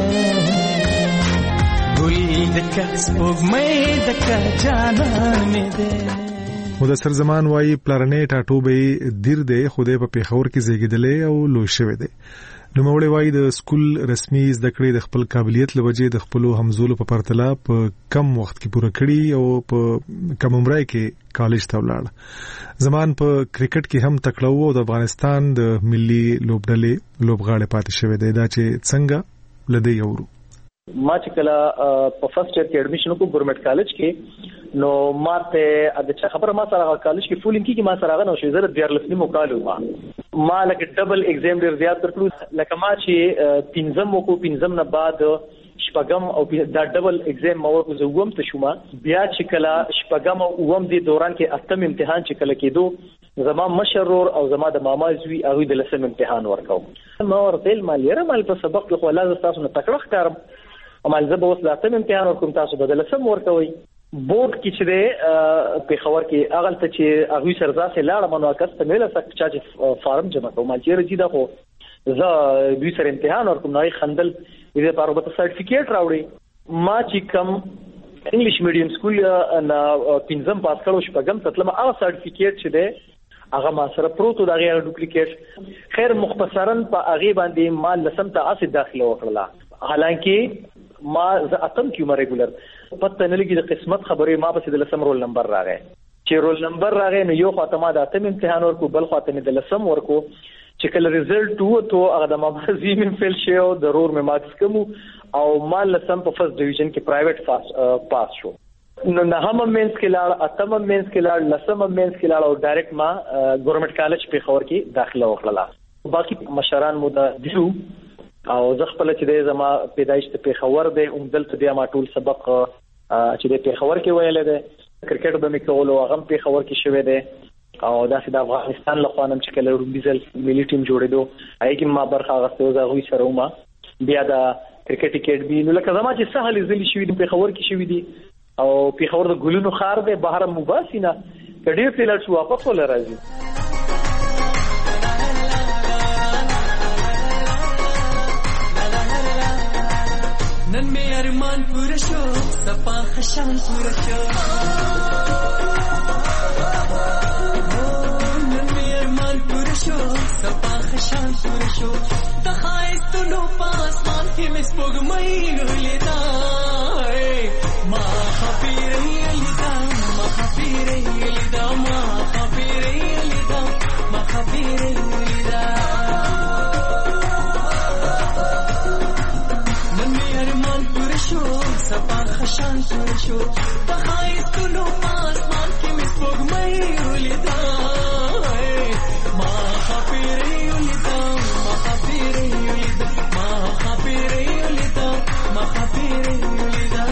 مدثر زمان وايي پلارنې ټاټو به دیر دی خوده په پیښور کې زیږیدلې او لوی شوی دی. نو موري وای د سکول رسمي زده کړې د خپل قابلیت لوجې د خپل همزولو په پرتله په کم وخت کې پوره کړي او په کم عمر کې کالج ته ولاړ. زمان په کرکټ کې هم تکړه وو او د افغانستان د ملي لوبډلې لوبغاړي پاتې شوی دی. دا چې څنګه لدی یورو ما چې کله په فرست ایئر کې اډمیشن وکړم ګورنمنت کالج کې نو ماته د چا خبره ما سره کالج کې فول انکی کې ما سره غنو شو زره دیار لسنی مو کالو ما ما لکه ډبل ایگزام ډیر زیات ترلو لکه ما چې پنځم وکړو پنځم نه بعد شپږم او دا ډبل ایگزام ما ورکو زوم ته شوم بیا چې کله شپږم او اوم دی دوران کې اتم امتحان چې کله کېدو زما مشرور او زما د ماما زوی هغه د لسم امتحان ورکاو ما ورته مال یره مال په سبق کې خو لازم تاسو نه تکړه ښکارم امال زه به اوس د اتم امتحان ورکوم تاسو به د لسم ورکوي. بورډ کې چې دی په خبر کې اغل ته چې هغه سرځاسه لاړه منو کسته مله سک چې فارم جمع کوم مال چې رجیدا خو زه دوی سره امتحان ورکوم نو خندل دې په اړه سرټیفیکیټ راوړي. ما چې کم انګلیش میډیم سکول نه پنځم پاس کړو شپږم تطلم هغه سرټیفیکیټ چې دی هغه ما سره پروتو دا غیر ډوپلیکیټ خیر مختصرا په هغه باندې ما لسم ته اسې داخله وکړه. حالانکه ما ز اتم کیو ریګولر پته نه لګي د قسمت خبرې ما پسې د لسم رول نمبر راغی چې رول نمبر راغی نو یو خاطر ما د اتم امتحان ورکو بل خاطر د لسم ورکو چې کله ریزلټ وو ته هغه د مامازي من فیل شو ضرور مې مارکس کمو او ما لسم په فرست ډیویژن کې پرایویټ پاس شو. نو نه هم مینس کې لاړ اتم مینس کې لاړ لسم مینس کې لاړ او ډایرکټ ما ګورنمنت کالج په خور کې داخله وکړه. باقي مشران مو د دیو او زه خپل چې د زما پیدایش ته پیښور دی اومدل ته د ما ټول سبق چې د پیښور کې ویل دی کرکټ به مې کول او هغه پیښور کې شوی دی او دا چې د افغانستان له خوانم چې کله رومبیزل ملي ټیم جوړېدو هغه کې ما برخه غوښته زه غوي سره ما بیا د کرکټ اکیډمي نو لکه زما چې سهل زلي شوی دی پیښور کې شوی دی او پیښور د ګلونو خار دی بهر مباسینه کډیر تل شو واپس ول راځي. نن می ارمان پورا شو سپا خشان پورا شو نن می ارمان پورا شو سپا خشان پورا شو د خایستونو پاسمان کې مې سپوږمۍ ولیدا ما خپیرې لیدا ما خپیرې لیدا ما خپیرې لیدا ما خپیرې لیدا سپا خشان پورا شو د خایستونو پاسمان کې مې سپوږمۍ ولیدا ما خپیرې ولیدا ما خپیرې ولیدا ما خپیرې ولیدا ما خپیرې ولیدا.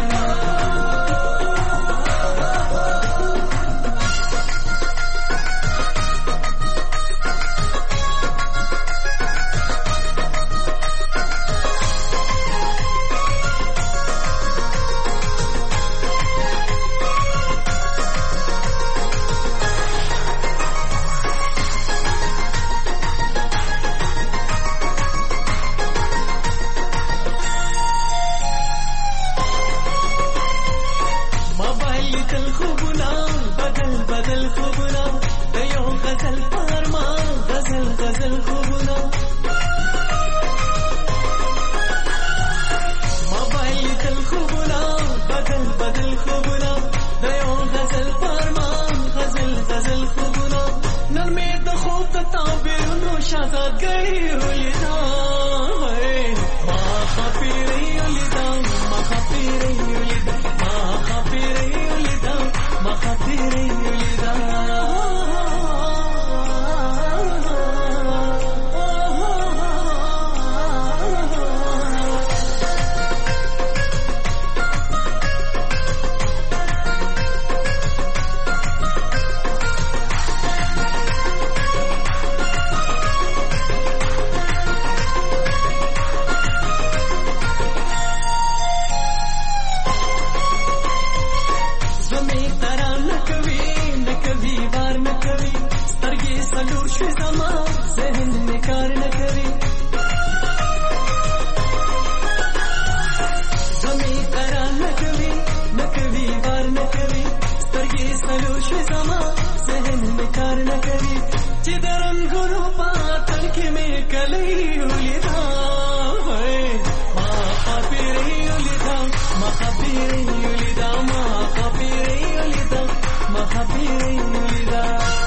چې درنګونو پاتل کې مې کلی ولیدا ما خبرې ولیدا ما خبرې ولیدا ما خبرې ولیدا ما خبرې ولیدا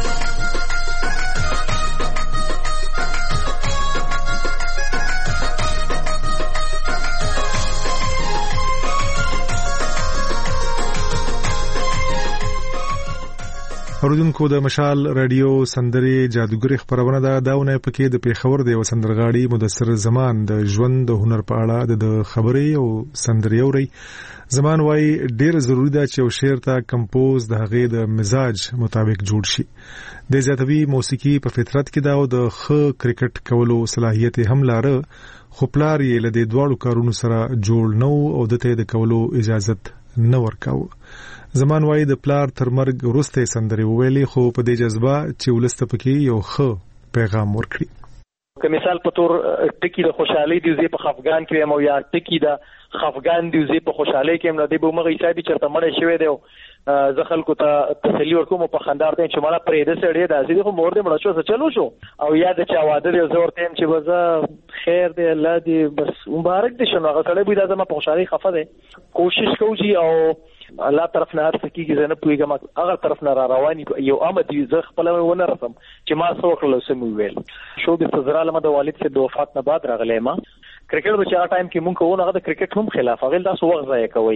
اوریدونکو د مشال رادیو سندري جادوګری خبرونه ده داونه پکې د پیښور د وسندرغاړي مدثر زمان د ژوند د هنر په اړه د خبري او سندري اوري زمان وای ډیر ضروری ده چې یو شعر ته کمپوز د هغې د مزاج مطابق جوړ شي د زیاتوي موسیقي په فطرت کې دا او د خ کرکټ کولو صلاحیت هم لاره خو پلار یې له دې دواړو کارونو سره جوړ نو او د ته د کولو اجازه نه ورکاو زمان وای د پلار تر مرګ وروسته سندري ویلي خو په دې جذبه چې ولسته پکې یو ښه پیغام ورکړي که مثال په تور ټکی د خوشحالي دی زی په خفګان کې مو یا ټکی د خفګان دی زی په خوشحالي کې مله دی به مغه حسابي چرته مړ شوی دی زه خلکو ته تسلی ورکوم په خندار ته چې مړه پرې د سړی د ازي خو مور دې مړ شو څه چلو شو او یاد چې واده دی زور ټیم چې وزه خیر دی الله دې بس مبارک دي شنو هغه سړی به د زما په خوشحالي خفه دی کوشش کوي او الله طرف نه هر څه کیږي زه نه پوهیږم هغه طرف نه را رواني یو آمد زه خپل ونه رسم چې ما څه وکړل سم ویل شو د فزرال مده والد سے د وفات نه بعد راغلی ما کرکټ په چا ټایم کې مونږ کوو هغه د کرکټ هم خلاف هغه تاسو وخت ضایع کوي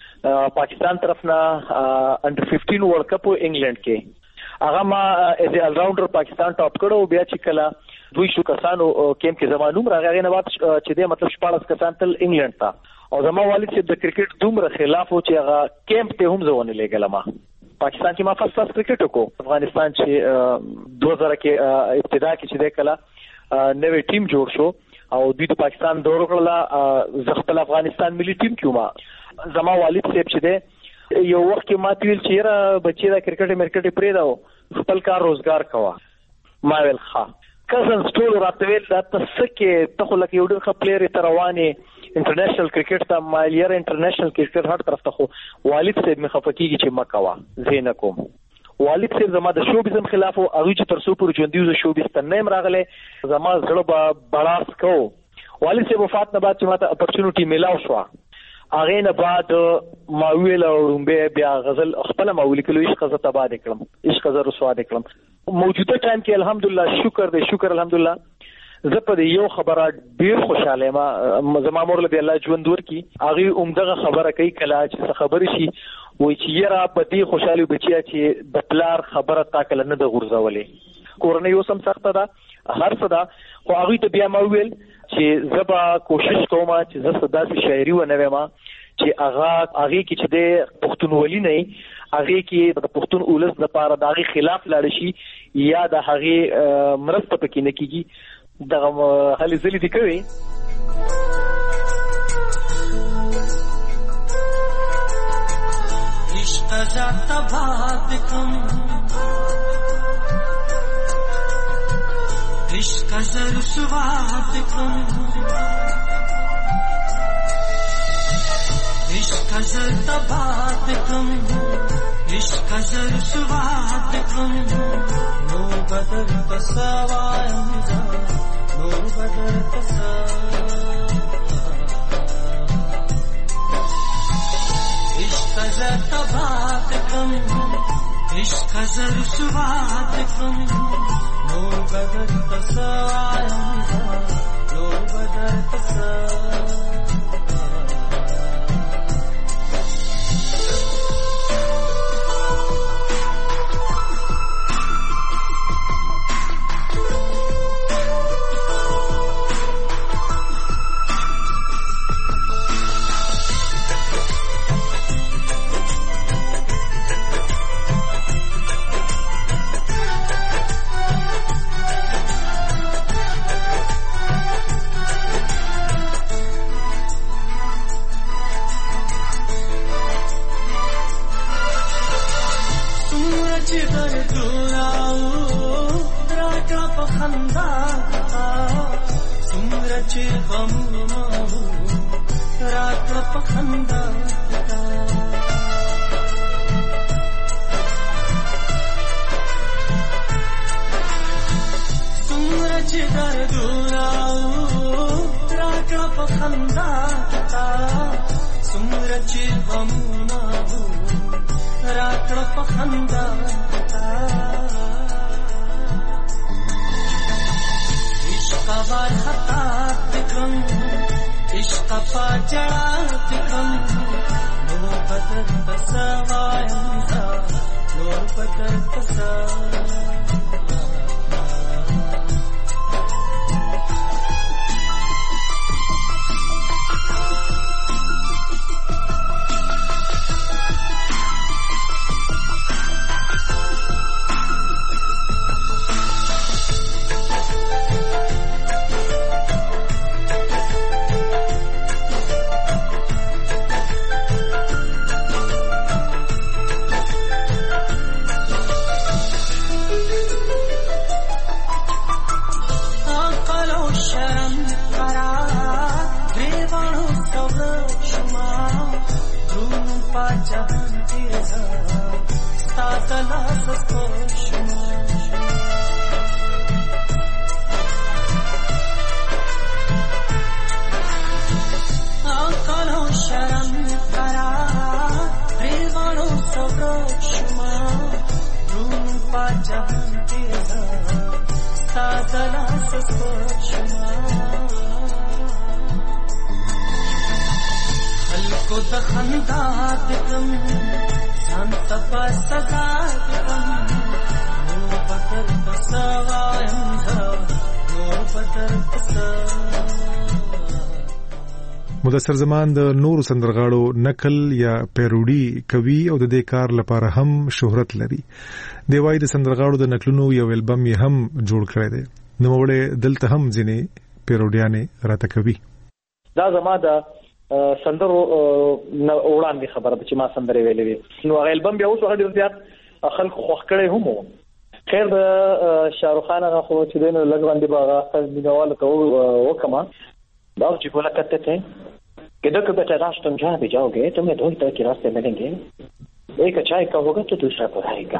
پاکستان طرف نه انډر ففټین ورلد کپ انګلند کې هغه ما از ال راونډر پاکستان ټاپ کړو بیا چې کله دوی شو کسانو کیم کې زمانوم راغی نه بعد چې د مطلب شپږ کسان تل انګلند ته او زما والد چې د کرکټ دومره خلاف و چې هغه کیمپ ته هم ځونه لګل ما پاکستان کې ما فاست فاست کرکټ وکړو افغانستان چې دوه هزار کې ابتدا کې چې د کله نوې ټیم جوړ شو او دوی د پاکستان دور کړل زغتل افغانستان ملي ټیم کې ما زما والد صاحب چې ده یو وخت کې ما تیل چې را بچی دا کرکټ مرکټ پرې دا خپل کار روزګار کوا ما ویل ښه کزن سټول راتویل دا تسکه ته خو لکه یو ډېر ښه پلیئر ته رواني انټرنیشنل کرکټ ته مالیر انټرنیشنل کرکټ هر طرف ته خو والد صاحب می خفقېږي چې مکوا زین کوم والد صاحب زما د شوبیزم خلاف او هغه چې تر څو پر ژوندۍ د شوبیز ته نیم راغله زما زړه به بلاس کو والد صاحب وفات نه بعد چې ماته اپورچونټی میلاو شو هغه نه بعد ما ویل رومبه بیا غزل خپل ما ویل کلو عشق غزه تبا دکړم عشق غزه رسوا دکړم موجوده ټایم کې الحمدلله شکر دې شکر الحمدلله زه په یو خبره ډیر خوشاله ما زما مور له الله ژوند ورکی هغه عمدغه خبره کوي کله چې خبر شي وای چې یرا په دې خوشاله بچیا چې د پلار خبره تا کله نه د غورځولې کورنۍ یو سم سخته ده هر څه ده خو هغه ته بیا ما ویل چې زبا کوشش کوم چې زه صداسي شاعري و نه وما چې هغه هغه کې چې د پښتونولي نه هغه کې د پښتون اولس د پاره د هغه خلاف لاړ شي یا د هغه مرسته پکې نه کیږي دغه هلي ځلې دي کوي عشق ذات بات کم عشق زر سوات کم عشق زر بات کم عشق زر سوات کم نو بدل تسوایم نور بدر تسا عشق زر تبات کم عشق زر سوات کم نور بدر تسا نور بدر تسا چې غمونه راکړه په خندا عشق وارخطا تکم عشق پاچڑا تکم نور بدر تسوایم دا نور بدر تسوایم خلکو د خندا دکم ځان ته په سزا دکم نور بدر تسوایم زه نور بدر تسوایم. مدثر زمان د نورو سندرغاړو نقل یا پیروډي کوي او د دې کار لپاره هم شهرت لري. دی وايي د سندرغاړو د نقلونو یو البم یې هم جوړ کړی دی. نو وړه دلته هم ځینې پیروډیانې راته کوي. دا زما د سندرو وړاندې خبره ده چې ما سندرې ویلې وي. نو هغه البم بیا اوس هغه ډېر زیات خلک خوښ کړی هم و. خیر د شاهرخ خان هغه خو چې دی نو لږ باندې به هغه خپل مینهوالو ته وکړم. बाबूजी बोला करते थे कि देखो बेटा रास्ते तुम जहाँ भी जाओगे तुम्हें दो ही तरह के रास्ते मिलेंगे, एक अच्छाई का होगा तो दूसरा बुराई का.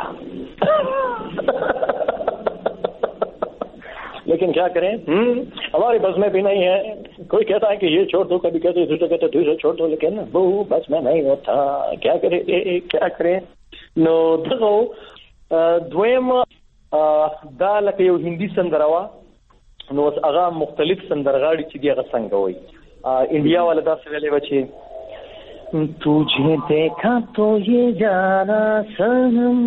लेकिन क्या करें, हमारी बस में भी नहीं है. कोई कहता है कि ये छोड़ दो, कभी कहते दूसरे कहते दूसरे छोड़ दो, लेकिन वो बस में नहीं होता. क्या करे क्या करे. नो दगो द्वیم دا لکه یو هندي سندروا نو هغه مختلف سندرغاړي چې دی هغه څنګه وای. انډیا والا دا څه ویلې و چې तुझे देखा तो ये जाना सनम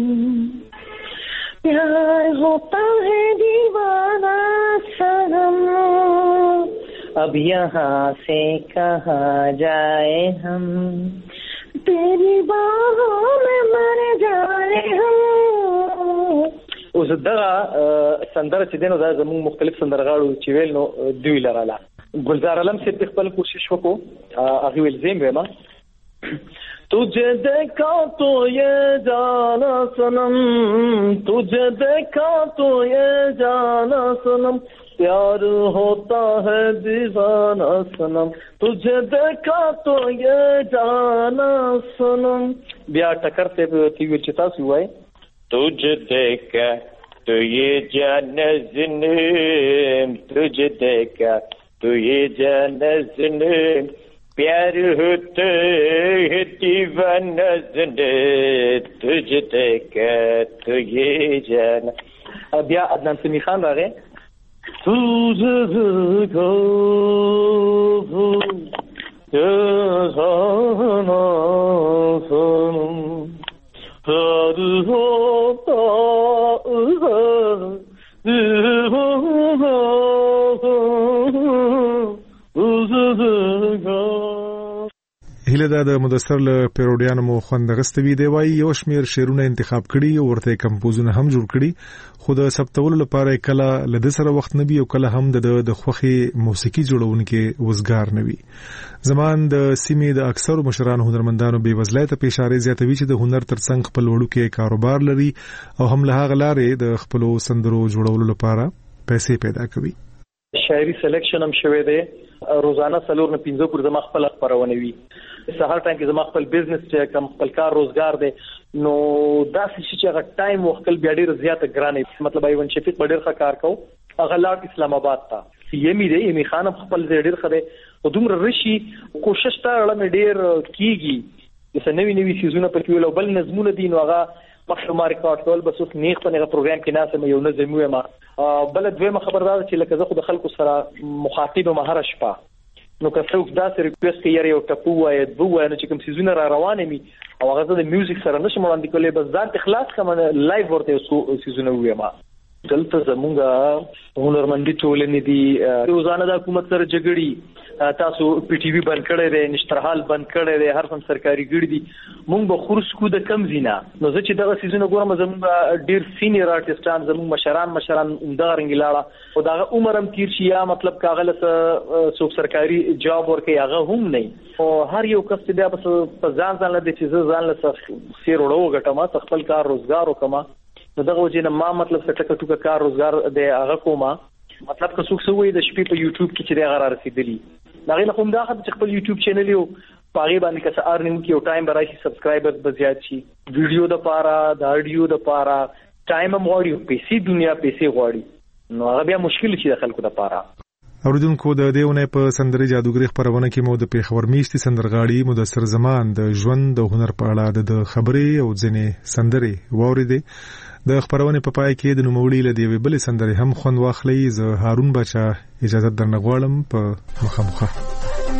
प्यार होता है दीवाना सनम अब यहाँ से कहाँ जाए हम तेरी बाहों में मर जाए हम. اوس دغه سندره چې دینو دا زموږ مختلف سندرغاړو چې ویل نو دوی لراله. گلزار علم سے خپل کوشش وکړو هغه ویل زم ما तुझे देखा तो ये जाना सनम तुझे देखा तो ये जाना सनम प्यार होता है दीवाना सनम तुझे देखा तो ये जाना सनम. بیا ټکرته به تیو چې تاسو وای तुझे देखा तो ये जाना सनम तुझे देखा तो ये जाना सनम प्यार होता है दीवाना सनम तुझे देखा तो ये जाना. بیا عدنان سمی خان راغی तुझे देखा ये जाना सनम प्यार होता है दीवाना هله دا د مدثر له پیروډیانو مو خوند غستوي دی. وای یو شمیر شعرونه انتخاب کړي او ورته کمپوزونه هم جوړ کړي. خو د ثبتولو لپاره کله لد سره وخت نبی او کله هم د د خوخي موسیقي جوړونکو وزګار نوي. زمان د سیمې د اکثر مشرانو هنرمندانو به وزلای ته اشاره زیاتوي چې د هنر ترڅنګ خپل وړو کې کاروبار لري او هم له هغه لارې د خپل سندرو جوړولو لپاره پیسې پیدا کوي. شاعري سلیکشن هم شوی دی. روزانه سلور نه پنځه پر زما خپل خبرونه وي. سهار ټایم کې زما خپل بزنس چې کم خپل کار روزګار دی نو دا چې هغه ټایم وختل بیا ډیر زیاته ګرانه. مطلب ایون شفیق ډیر ښه کار کو هغه لاړ اسلام آباد ته. یمی دی یمی خان خپل ډیر خره او دومره رشي کوشش تا اړه ډیر کیږي چې نوې نوې سیزونه پکې ول بل نظمونه دي نو هغه مخه ما ریکارډ کول بس اوس نیغ په هغه پروګرام کې ناسم یو نظم وې ما بل دویمه خبردار چې لکه زه خو د خلکو سره مخاطب مهره شپه نو که څوک داسې ریکوست کوي یو ټپو وای دو وای نو چې کوم سیزونه را روانه می او هغه د میوزیک سره نشم وړاندې کولای بس ځان ته خلاص کوم لایو ورته سیزونه وې ما دلته زمونږه هنرمندي ټولنې دي روزانه د حکومت سره جګړې تاسو پی ټي وی بند کړی دی نشترحال بند کړی دی هر څوم سرکاري ګړي دي مونږ به خورس کو د کم زینا نو زه چې دغه سیزونه ګورم زمونږ ډیر سینیر آرټیستان زمونږ مشران مشران عمده رنګ لاړه او دغه عمر هم تیر شي یا مطلب کاغله څوک سرکاري جاب ورکي هغه هم نه او هر یو کس چې بیا په ځان ځان لدی چې ځان له سیر وړو غټما خپل کار روزګار وکما نو دغه وجه نه ما مطلب څه ټکه ټوکه کار روزګار د هغه کومه مطلب که څوک سوې د شپې په یوټیوب کې چې دا غره رسیدلی دا غي نه کوم دا چې خپل یوټیوب چینل یو پاغي باندې که څه ارنینګ کې او ټایم برای شي سبسکرایبرز به زیات شي ویډیو د پاره د اډیو د پاره ټایم هم غواړي پیسې دنیا پیسې غواړي نو هغه بیا مشکل شي د خلکو د پاره اوریدونکو د دیونه په سندري جادوګری خبرونه کې مو د پیښور میشتي سندرغاړي مدثر زمان د ژوند د هنر په اړه د خبرې او ځنې سندري ووریدي د خبرونه په پای کې د نوموړي له دیوي بل سندري هم خوند واخلي ز هارون بچا اجازه درنه غواړم په مخامخه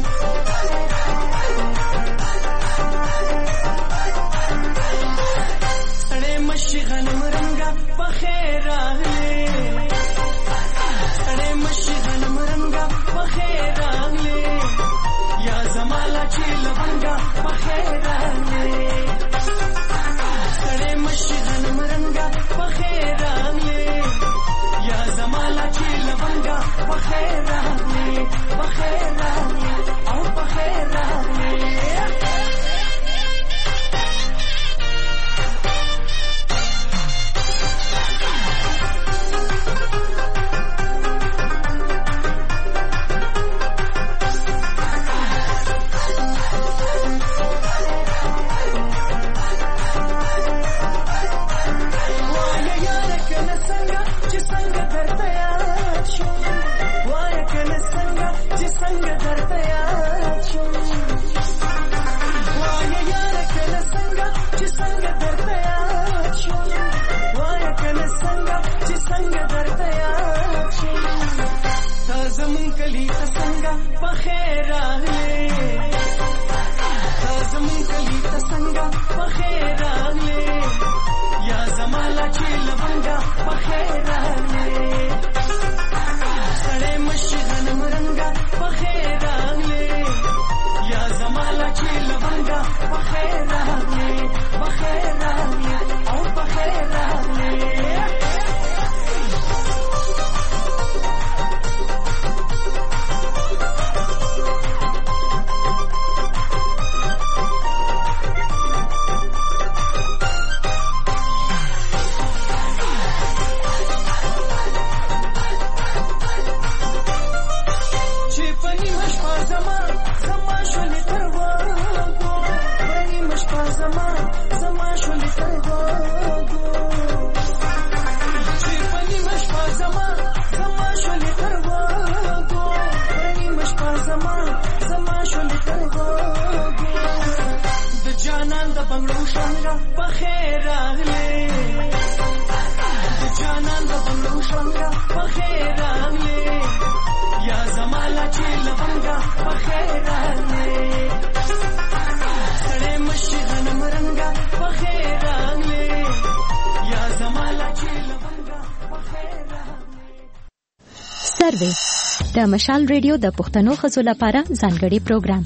سروې د مشال ریډیو د پښتنو خزو لپاره ځانګړي پروګرام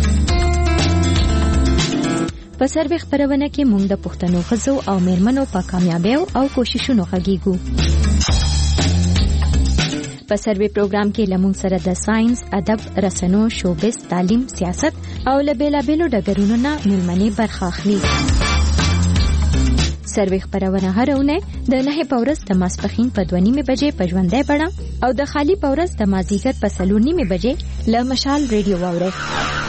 په سروې خبرونه کې موږ د پښتنو خزو او میرمنو په کامیابیو او کوششونو غږیږو په سروې پروګرام کې لمون سره د ساينس ادب رسنو شوبس تعلیم سیاست او لبیلابیلو ډګرونو نه ملمنې برخه اخلي سروې خبرونه هرونه د نه پورس د ماسپخین په دوه نیمه بجې په ژوندۍ بڼه او د خالی پورس د مازیګر په سلور نیمه بجې له مشال ریډیو واوري